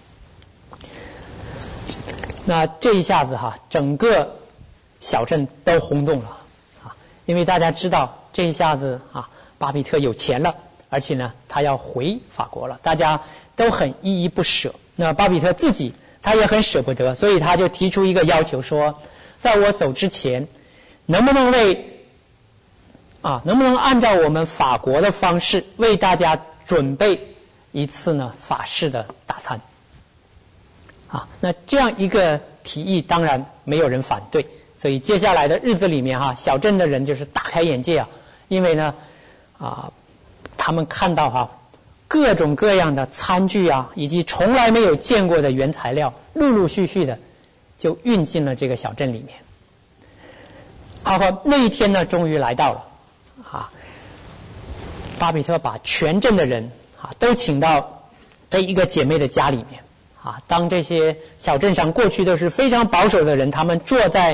Speaker 1: 那这一下子哈，整个小镇都轰动了啊，因为大家知道这一下子啊，巴比特有钱了，而且呢他要回法国了，大家都很依依不舍。那巴比特自己他也很舍不得，所以他就提出一个要求说，在我走之前，能不能按照我们法国的方式为大家准备一次呢法式的大餐啊？那这样一个提议当然没有人反对，所以接下来的日子里面哈，小镇的人就是大开眼界啊，因为呢他们看到哈各种各样的餐具啊，以及从来没有见过的原材料，陆陆续续的就运进了这个小镇里面。好，那一天呢终于来到了啊，巴比特把全镇的人啊都请到这一个姐妹的家里面啊。当这些小镇上过去都是非常保守的人，他们坐在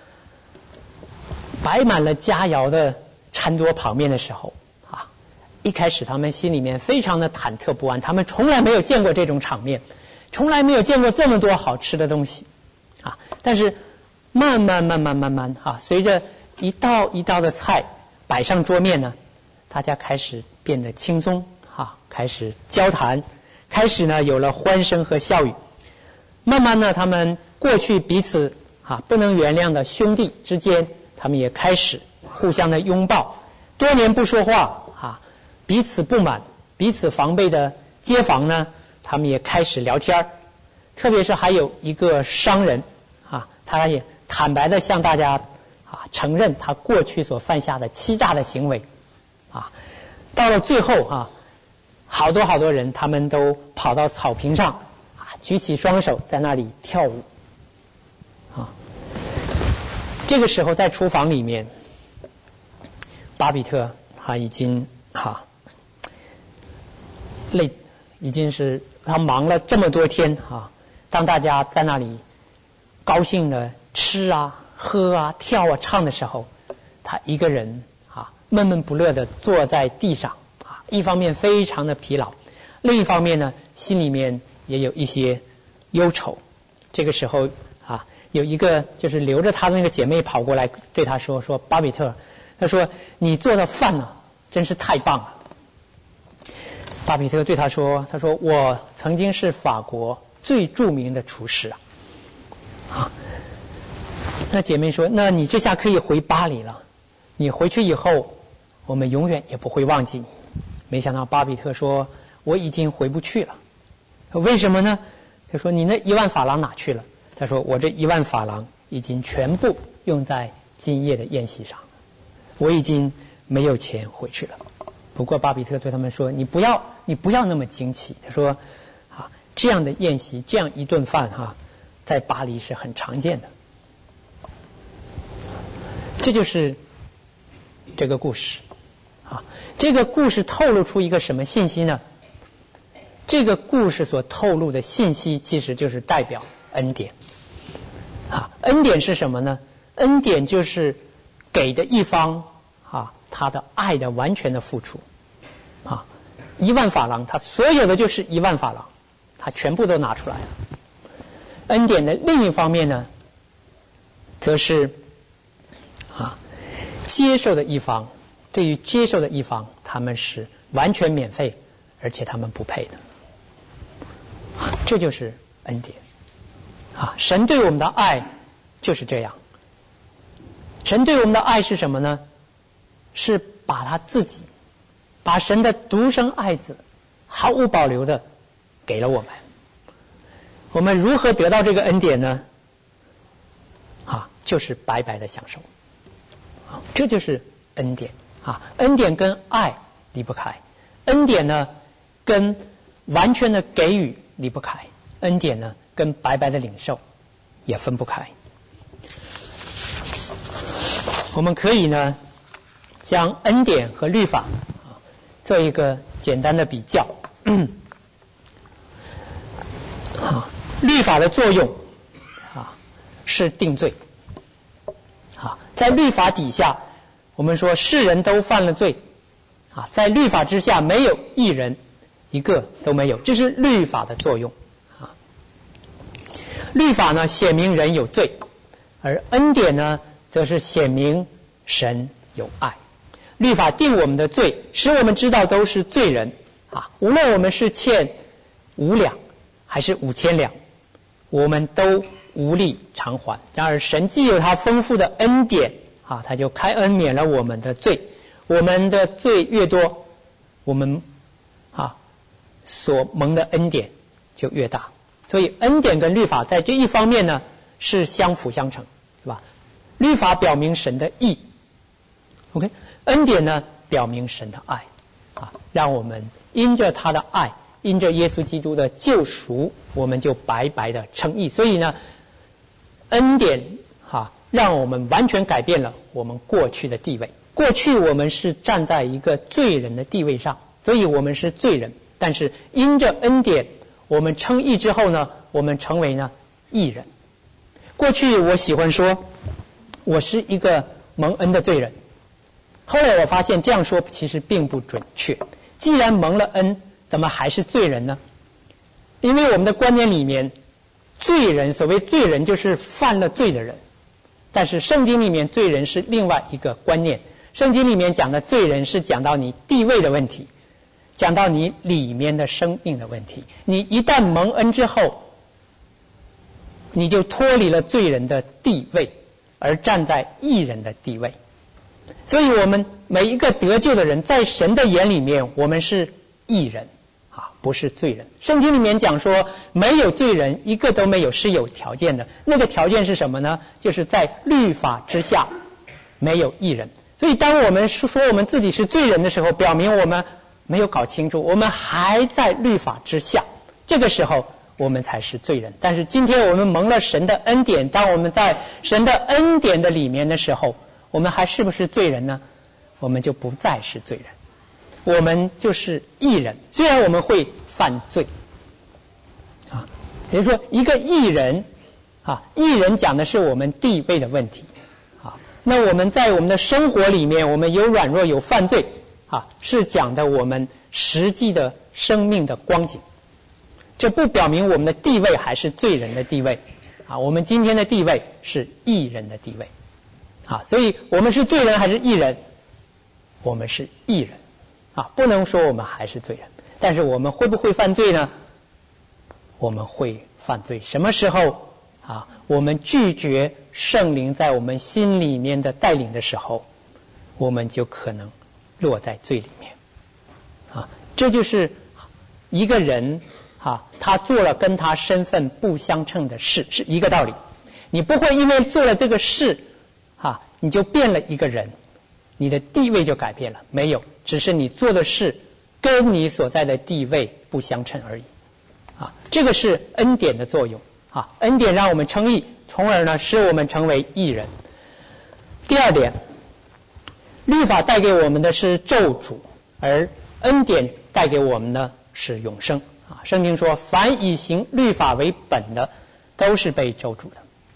Speaker 1: 摆满了佳肴的餐桌旁边的时候啊，一开始他们心里面非常的忐忑不安，他们从来没有见过这种场面，从来没有见过这么多好吃的东西啊。但是慢慢啊，随着一道一道的菜摆上桌面呢，大家开始变得轻松啊，开始交谈，开始呢有了欢声和笑语。慢慢呢，他们过去彼此啊不能原谅的兄弟之间，他们也开始互相的拥抱。多年不说话啊，彼此不满、彼此防备的街坊呢，他们也开始聊天。特别是还有一个商人啊，他也坦白的向大家啊承认他过去所犯下的欺诈的行为啊。到了最后啊，好多人他们都跑到草坪上啊，举起双手在那里跳舞啊。这个时候在厨房里面，巴比特他已经已经是他忙了这么多天啊。当大家在那里高兴的吃啊、喝啊、跳啊、唱的时候，他一个人啊闷闷不乐的坐在地上啊，一方面非常的疲劳，另一方面呢心里面也有一些忧愁。这个时候啊，有一个就是留着他的那个姐妹跑过来对他说巴比特，他说你做的饭呢真是太棒了。巴比特对他说我曾经是法国最著名的厨师啊。那姐妹说，那你这下可以回巴黎了，你回去以后我们永远也不会忘记你。没想到巴比特说，我已经回不去了。为什么呢？他说你那1万法郎哪去了？他说我这1万法郎已经全部用在今夜的宴席上，我已经没有钱回去了。不过巴比特对他们说，你不要那么惊奇。他说啊，这样的宴席，这样一顿饭在巴黎是很常见的。这就是这个故事啊。这个故事透露出一个什么信息呢？这个故事所透露的信息其实就是代表恩典啊。恩典是什么呢？ 恩典就是给的一方他的爱的完全的付出10000法郎，他所有的就是10000法郎，他全部都拿出来了。恩典的另一方面呢，则是接受的一方，对于接受的一方，他们是完全免费，而且他们不配的。这就是恩典神对我们的爱就是这样。神对我们的爱是什么呢？是把他自己，把神的独生爱子毫无保留的给了我们。我们如何得到这个恩典呢？就是白白的享受。这就是恩典恩典跟爱离不开，恩典呢跟完全的给予离不开，恩典呢跟白白的领受也分不开。我们可以呢将恩典和律法做一个简单的比较。律法的作用是定罪。在律法底下，我们说世人都犯了罪在律法之下没有一人，一个都没有，这是律法的作用律法呢显明人有罪，而恩典呢则是显明神有爱。律法定我们的罪，使我们知道都是罪人无论我们是欠5两还是5000两，我们都无力偿还。然而神既有他丰富的恩典他就开恩免了我们的罪，我们的罪越多，我们所蒙的恩典就越大。所以恩典跟律法在这一方面呢是相辅相成，是吧？律法表明神的义 OK， 恩典呢表明神的爱让我们因着他的爱，因着耶稣基督的救赎，我们就白白的称义。所以呢恩典让我们完全改变了我们过去的地位。过去我们是站在一个罪人的地位上，所以我们是罪人，但是因着恩典，我们称义之后呢，我们成为呢义人。过去我喜欢说我是一个蒙恩的罪人，后来我发现这样说其实并不准确。既然蒙了恩，怎么还是罪人呢？因为我们的观念里面，罪人，所谓罪人就是犯了罪的人，但是圣经里面罪人是另外一个观念。圣经里面讲的罪人是讲到你地位的问题，讲到你里面的生命的问题。你一旦蒙恩之后，你就脱离了罪人的地位，而站在义人的地位。所以我们每一个得救的人，在神的眼里面，我们是义人不是罪人。圣经里面讲说没有罪人，一个都没有，是有条件的。那个条件是什么呢？就是在律法之下没有义人。所以当我们说我们自己是罪人的时候，表明我们没有搞清楚，我们还在律法之下，这个时候我们才是罪人。但是今天我们蒙了神的恩典，当我们在神的恩典的里面的时候，我们还是不是罪人呢？我们就不再是罪人，我们就是义人。虽然我们会犯罪也就是说一个义人义人讲的是我们地位的问题那我们在我们的生活里面，我们有软弱有犯罪是讲的我们实际的生命的光景。这不表明我们的地位还是罪人的地位我们今天的地位是义人的地位所以我们是罪人还是义人？我们是义人不能说我们还是罪人。但是我们会不会犯罪呢？我们会犯罪。什么时候我们拒绝圣灵在我们心里面的带领的时候，我们就可能落在罪里面这就是一个人他做了跟他身份不相称的事，是一个道理。你不会因为做了这个事你就变了一个人，你的地位就改变了，没有，只是你做的事跟你所在的地位不相称而已这个是恩典的作用恩典让我们称义，从而呢使我们成为义人。第二点，律法带给我们的是咒诅，而恩典带给我们的是永生圣经说凡以行律法为本的都是被咒诅的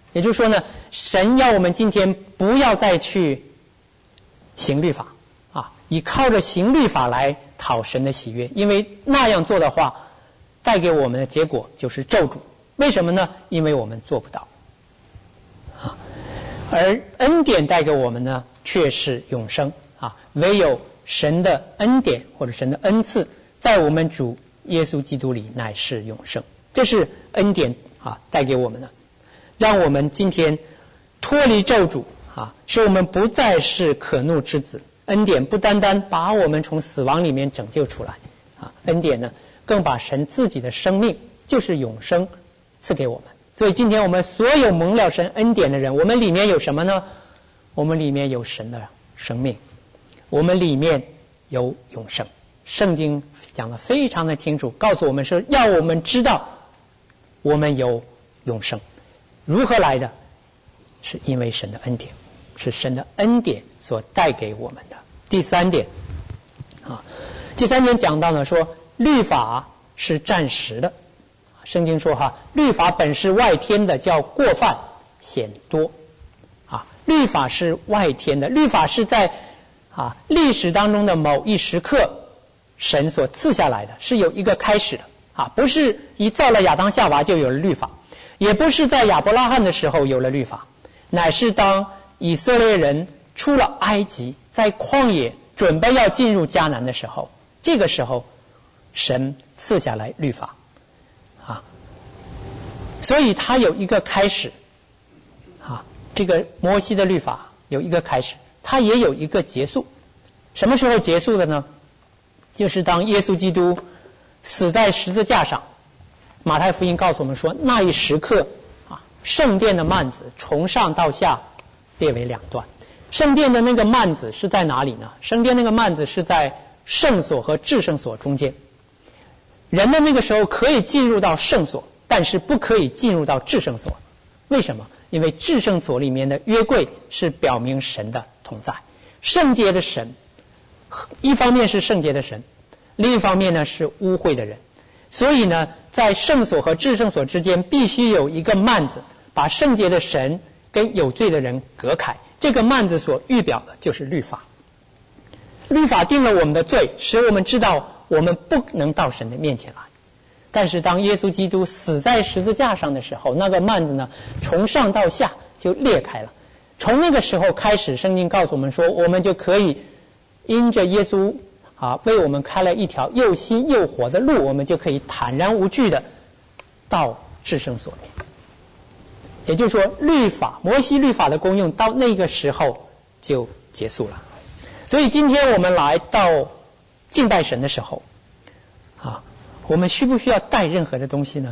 Speaker 1: 也就是说呢，神要我们今天不要再去行律法啊，以靠着行律法来讨神的喜悦，因为那样做的话，带给我们的结果就是咒诅。为什么呢？因为我们做不到啊。而恩典带给我们呢，却是永生啊。唯有神的恩典或者神的恩赐，在我们主耶稣基督里乃是永生。这是恩典啊带给我们的，让我们今天脱离咒诅啊，使我们不再是可怒之子。恩典不单单把我们从死亡里面拯救出来啊，恩典呢更把神自己的生命，就是永生赐给我们。所以今天我们所有蒙了神恩典的人，我们里面有什么呢？我们里面有神的生命，我们里面有永生。圣经讲得非常的清楚，告诉我们说要我们知道我们有永生。如何来的？是因为神的恩典，是神的恩典所带给我们的。第三点啊，第三点讲到呢，说律法是暂时的。圣经说哈，律法本是外天的，叫过犯显多啊。律法是外天的，律法是在历史当中的某一时刻神所赐下来的，是有一个开始的啊，不是一造了亚当夏娃就有了律法，也不是在亚伯拉罕的时候有了律法，乃是当以色列人出了埃及，在旷野准备要进入迦南的时候，这个时候神赐下来律法啊，所以它有一个开始啊，这个摩西的律法有一个开始，它也有一个结束。什么时候结束的呢？就是当耶稣基督死在十字架上，马太福音告诉我们说，那一时刻啊，圣殿的幔子从上到下裂为两段。圣殿的那个幔子是在哪里呢？圣殿那个幔子是在圣所和至圣所中间。人的那个时候可以进入到圣所，但是不可以进入到至圣所。为什么？因为至圣所里面的约柜是表明神的同在。圣洁的神，一方面是圣洁的神，另一方面呢是污秽的人。所以呢，在圣所和至圣所之间必须有一个幔子，把圣洁的神跟有罪的人隔开。这个幔子所预表的就是律法。律法定了我们的罪，使我们知道我们不能到神的面前来。但是当耶稣基督死在十字架上的时候，那个幔子呢，从上到下就裂开了。从那个时候开始，圣经告诉我们说，我们就可以因着耶稣为我们开了一条又新又活的路，我们就可以坦然无惧的到至圣所里。也就是说，律法，摩西律法的功用到那个时候就结束了。所以今天我们来到敬拜神的时候我们需不需要带任何的东西呢？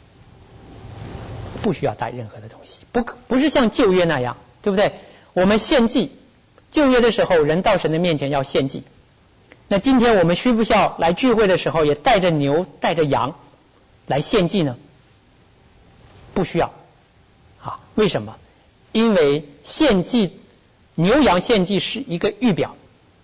Speaker 1: 不需要带任何的东西，不是像旧约那样，对不对？我们献祭，旧约的时候人到神的面前要献祭，那今天我们需不需要来聚会的时候也带着牛带着羊来献祭呢？不需要为什么？因为献祭，牛羊献祭是一个预表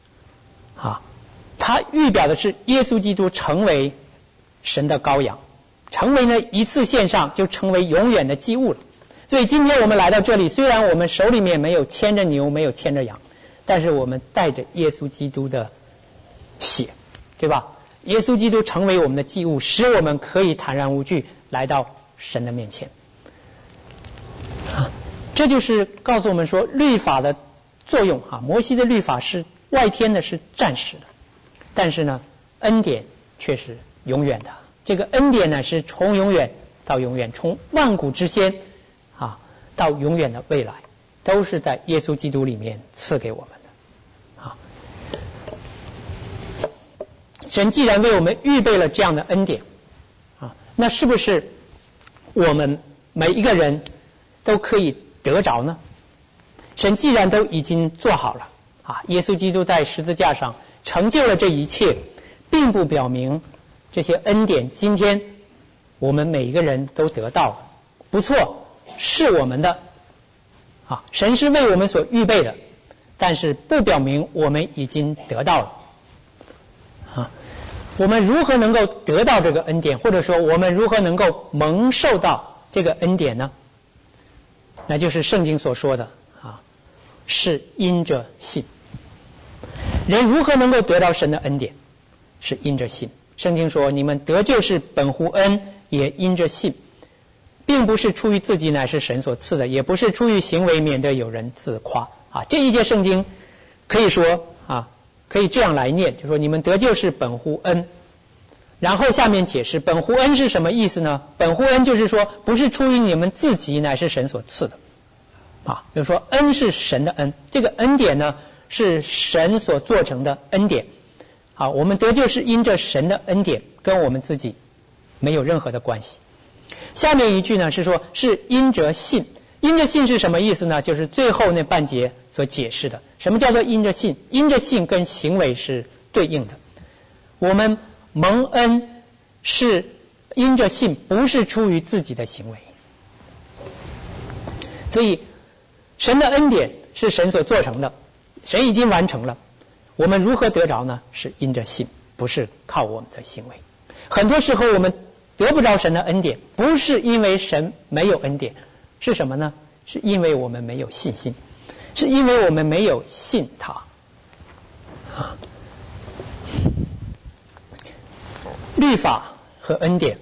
Speaker 1: 它预表的是耶稣基督成为神的羔羊，成为呢一次献上就成为永远的祭物了。所以今天我们来到这里，虽然我们手里面没有牵着牛，没有牵着羊，但是我们带着耶稣基督的血，对吧？耶稣基督成为我们的祭物，使我们可以坦然无惧来到神的面前这就是告诉我们说律法的作用摩西的律法是外天的，是暂时的，但是呢恩典却是永远的。这个恩典呢是从永远到永远，从万古之先到永远的未来，都是在耶稣基督里面赐给我们的神既然为我们预备了这样的恩典那是不是我们每一个人都可以得着呢？神既然都已经做好了耶稣基督在十字架上成就了这一切，并不表明这些恩典今天我们每一个人都得到了。不错，是我们的神是为我们所预备的，但是不表明我们已经得到了我们如何能够得到这个恩典，或者说我们如何能够蒙受到这个恩典呢？ 那就是圣经所说的是因着信。人如何能够得到神的恩典？是因着信。圣经说，你们得救是本乎恩，也因着信，并不是出于自己，乃是神所赐的，也不是出于行为，免得有人自夸。这一节圣经可以说可以这样来念，就说你们得救是本乎恩。然后下面解释本乎恩是什么意思呢？本乎恩就是说不是出于你们自己，乃是神所赐的。就是说恩是神的恩，这个恩典呢是神所做成的恩典。我们得救是因着神的恩典，跟我们自己没有任何的关系。下面一句呢是说是因着信。因着信是什么意思呢？就是最后那半节所解释的。什么叫做因着信？因着信跟行为是对应的。我们蒙恩是因着信，不是出于自己的行为。所以神的恩典是神所做成的，神已经完成了。我们如何得着呢？是因着信，不是靠我们的行为。很多时候我们得不着神的恩典，不是因为神没有恩典，是什么呢？是因为我们没有信心，是因为我们没有信他。律法和恩典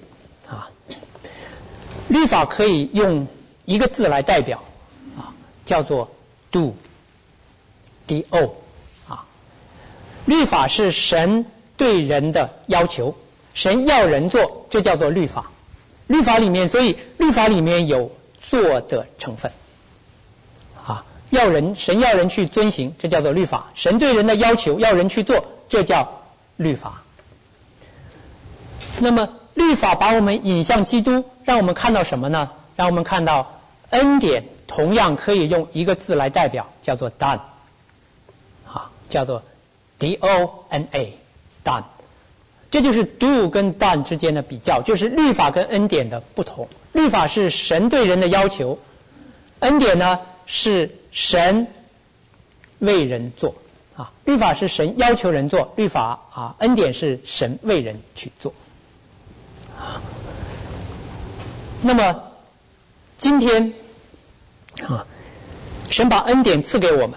Speaker 1: 律法可以用一个字来代表叫做 do do 律法是神对人的要求，神要人做，这叫做律法。律法里面，所以律法里面有做的成分神要人去遵行，这叫做律法。神对人的要求要人去做，这叫律法。那么律法把我们引向基督，让我们看到什么呢？让我们看到恩典同样可以用一个字来代表，叫做 done 叫做 D-O-N-A done。 这就是 do 跟 done 之间的比较，就是律法跟恩典的不同。律法是神对人的要求，恩典呢是神为人做律法是神要求人做，律法恩典是神为人去做。那么今天神把恩典赐给我们，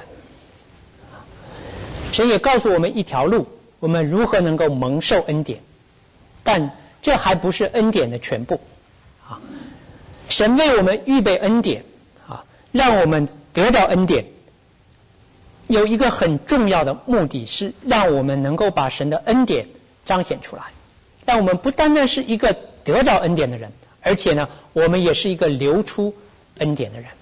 Speaker 1: 神也告诉我们一条路，我们如何能够蒙受恩典。但这还不是恩典的全部神为我们预备恩典让我们得到恩典，有一个很重要的目的，是让我们能够把神的恩典彰显出来，让我们不单单是一个得到恩典的人，而且呢我们也是一个流出恩典的人。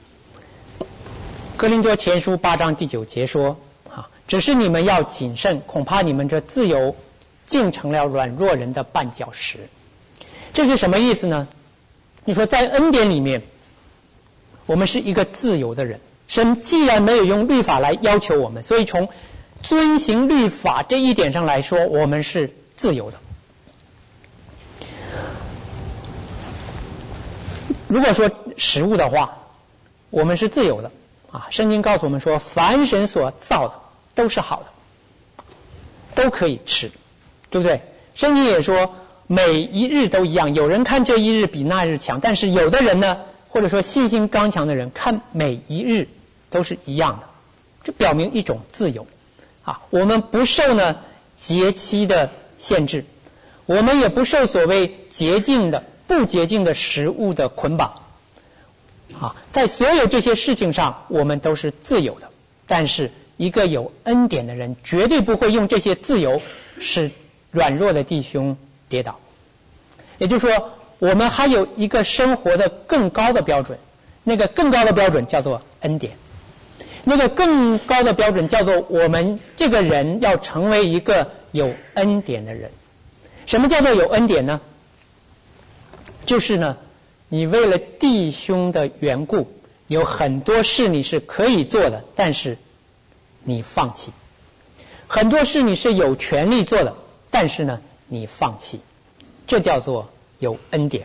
Speaker 1: 哥林多前书8章第9节说只是你们要谨慎，恐怕你们这自由竟成了软弱人的绊脚石。这是什么意思呢？你说在恩典里面我们是一个自由的人，神既然没有用律法来要求我们，所以从遵行律法这一点上来说，我们是自由的。如果说食物的话，我们是自由的圣经告诉我们说，凡神所造的都是好的，都可以吃，对不对？圣经也说每一日都一样，有人看这一日比那日强，但是有的人呢，或者说信心刚强的人，看每一日都是一样的。这表明一种自由我们不受呢节期的限制，我们也不受所谓洁净的不洁净的食物的捆绑在所有这些事情上我们都是自由的。但是一个有恩典的人绝对不会用这些自由使软弱的弟兄跌倒。也就是说，我们还有一个生活的更高的标准，那个更高的标准叫做恩典。那个更高的标准叫做我们这个人要成为一个有恩典的人。什么叫做有恩典呢？就是呢，你为了弟兄的缘故，有很多事你是可以做的，但是你放弃；很多事你是有权利做的，但是呢你放弃。这叫做有恩典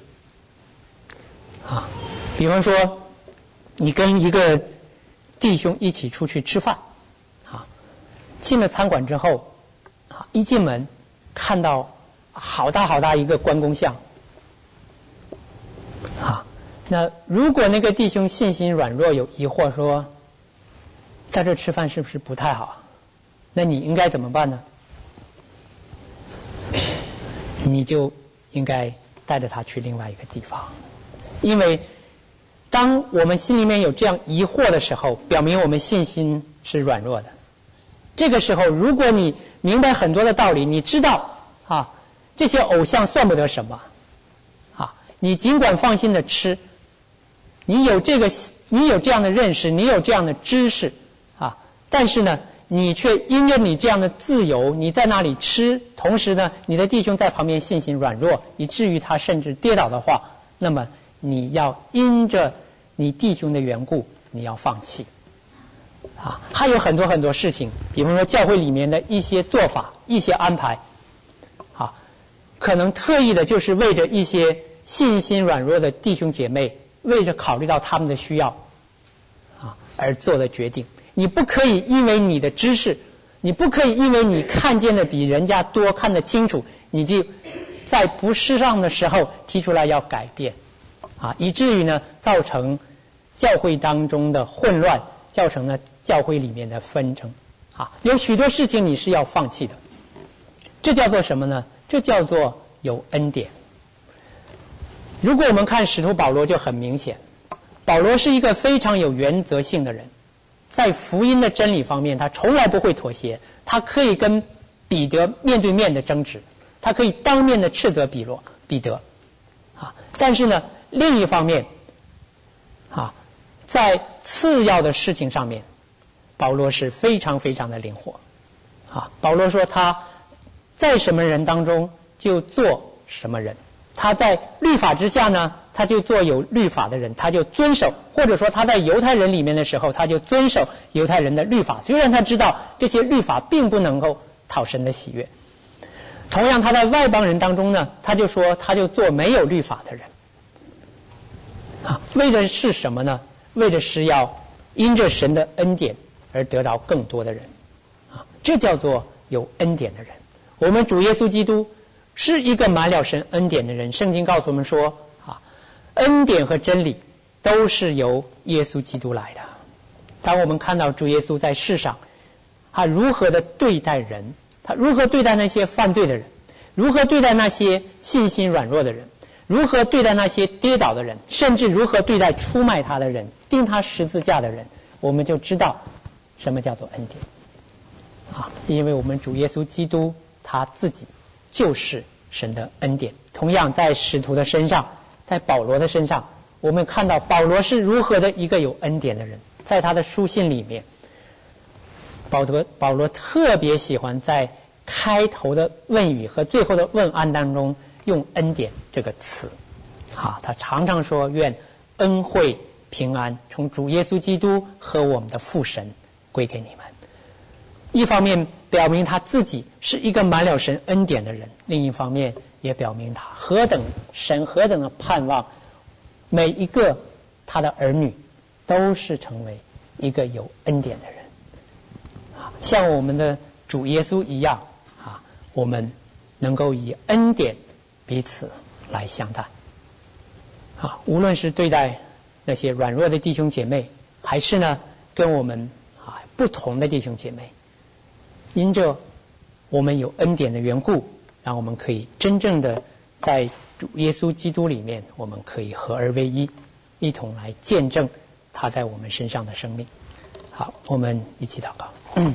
Speaker 1: 比方说你跟一个弟兄一起出去吃饭进了餐馆之后一进门看到好大好大一个关公像那如果那个弟兄信心软弱，有疑惑说，在这吃饭是不是不太好？那你应该怎么办呢？你就应该带着他去另外一个地方，因为当我们心里面有这样疑惑的时候，表明我们信心是软弱的。这个时候，如果你明白很多的道理，你知道这些偶像算不得什么你尽管放心的吃，你有这样的认识，你有这样的知识但是呢，你却因着你这样的自由，你在那里吃，同时呢，你的弟兄在旁边信心软弱，以至于他甚至跌倒的话，那么你要因着你弟兄的缘故，你要放弃还有很多很多事情，比方说教会里面的一些做法、一些安排可能特意的就是为着一些信心软弱的弟兄姐妹，为着考虑到他们的需要而做的决定。你不可以因为你的知识，你不可以因为你看见的比人家多，看得清楚，你就在不适当的时候提出来要改变以至于呢造成教会当中的混乱，造成了教会里面的纷争有许多事情你是要放弃的。这叫做什么呢？这叫做有恩典。如果我们看使徒保罗就很明显，保罗是一个非常有原则性的人，在福音的真理方面他从来不会妥协，他可以跟彼得面对面的争执，他可以当面的斥责彼得但是呢另一方面在次要的事情上面，保罗是非常非常的灵活保罗说他在什么人当中就做什么人，他在律法之下呢，他就做有律法的人，他就遵守，或者说他在犹太人里面的时候，他就遵守犹太人的律法，虽然他知道这些律法并不能够讨神的喜悦。同样他在外邦人当中呢，他就说他就做没有律法的人为的是什么呢？为的是要因着神的恩典而得到更多的人这叫做有恩典的人。我们主耶稣基督是一个满了神恩典的人，圣经告诉我们说恩典和真理都是由耶稣基督来的。当我们看到主耶稣在世上他如何的对待人，他如何对待那些犯罪的人，如何对待那些信心软弱的人，如何对待那些跌倒的人，甚至如何对待出卖他的人，钉他十字架的人，我们就知道什么叫做恩典因为我们主耶稣基督他自己就是神的恩典。同样在使徒的身上，在保罗的身上，我们看到保罗是如何的一个有恩典的人。在他的书信里面，保罗特别喜欢在开头的问语和最后的问安当中用恩典这个词他常常说愿恩惠平安从主耶稣基督和我们的父神归给你们。一方面表明他自己是一个满了神恩典的人，另一方面也表明他神何等的盼望每一个他的儿女都是成为一个有恩典的人像我们的主耶稣一样我们能够以恩典彼此来相待无论是对待那些软弱的弟兄姐妹，还是呢跟我们不同的弟兄姐妹，因着我们有恩典的缘故，让我们可以真正的在主耶稣基督里面，我们可以合而为一，一同来见证他在我们身上的生命。好，我们一起祷告。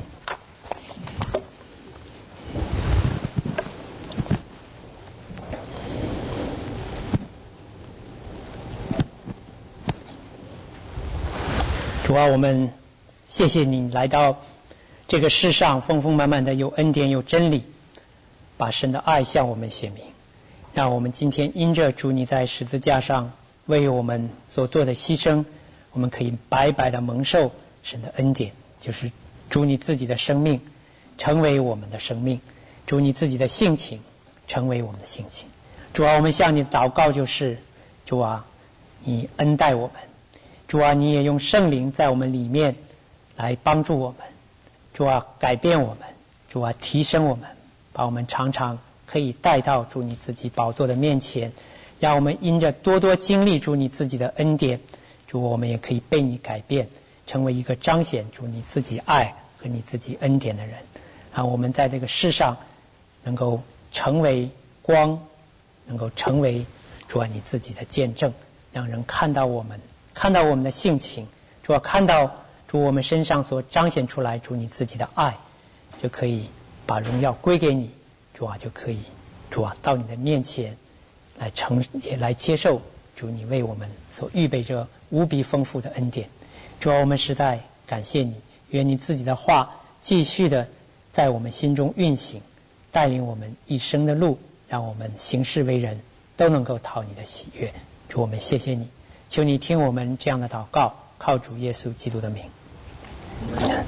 Speaker 1: 主啊，我们谢谢你来到这个世上，丰丰满满的有恩典有真理，把神的爱向我们显明，让我们今天因着主你在十字架上为我们所做的牺牲，我们可以白白的蒙受神的恩典，就是主你自己的生命成为我们的生命，主你自己的性情成为我们的性情。主啊，我们向你祷告就是主啊，你恩待我们，主啊，你也用圣灵在我们里面来帮助我们，主啊，改变我们，主啊，提升我们，把我们常常可以带到主你自己宝座的面前， 让我们因着多多经历主你自己的恩典，主我们也可以被你改变，成为一个彰显主你自己爱和你自己恩典的人。让我们在这个世上能够成为光，能够成为主啊你自己的见证，让人看到我们的性情，主啊看到主我们身上所彰显出来主你自己的爱，就可以把荣耀归给你，主啊就可以主啊到你的面前来接受主你为我们所预备着无比丰富的恩典。主啊我们实在感谢你，愿你自己的话继续的在我们心中运行，带领我们一生的路，让我们行事为人都能够讨你的喜悦。主我们谢谢你，求你听我们这样的祷告，靠主耶稣基督的名。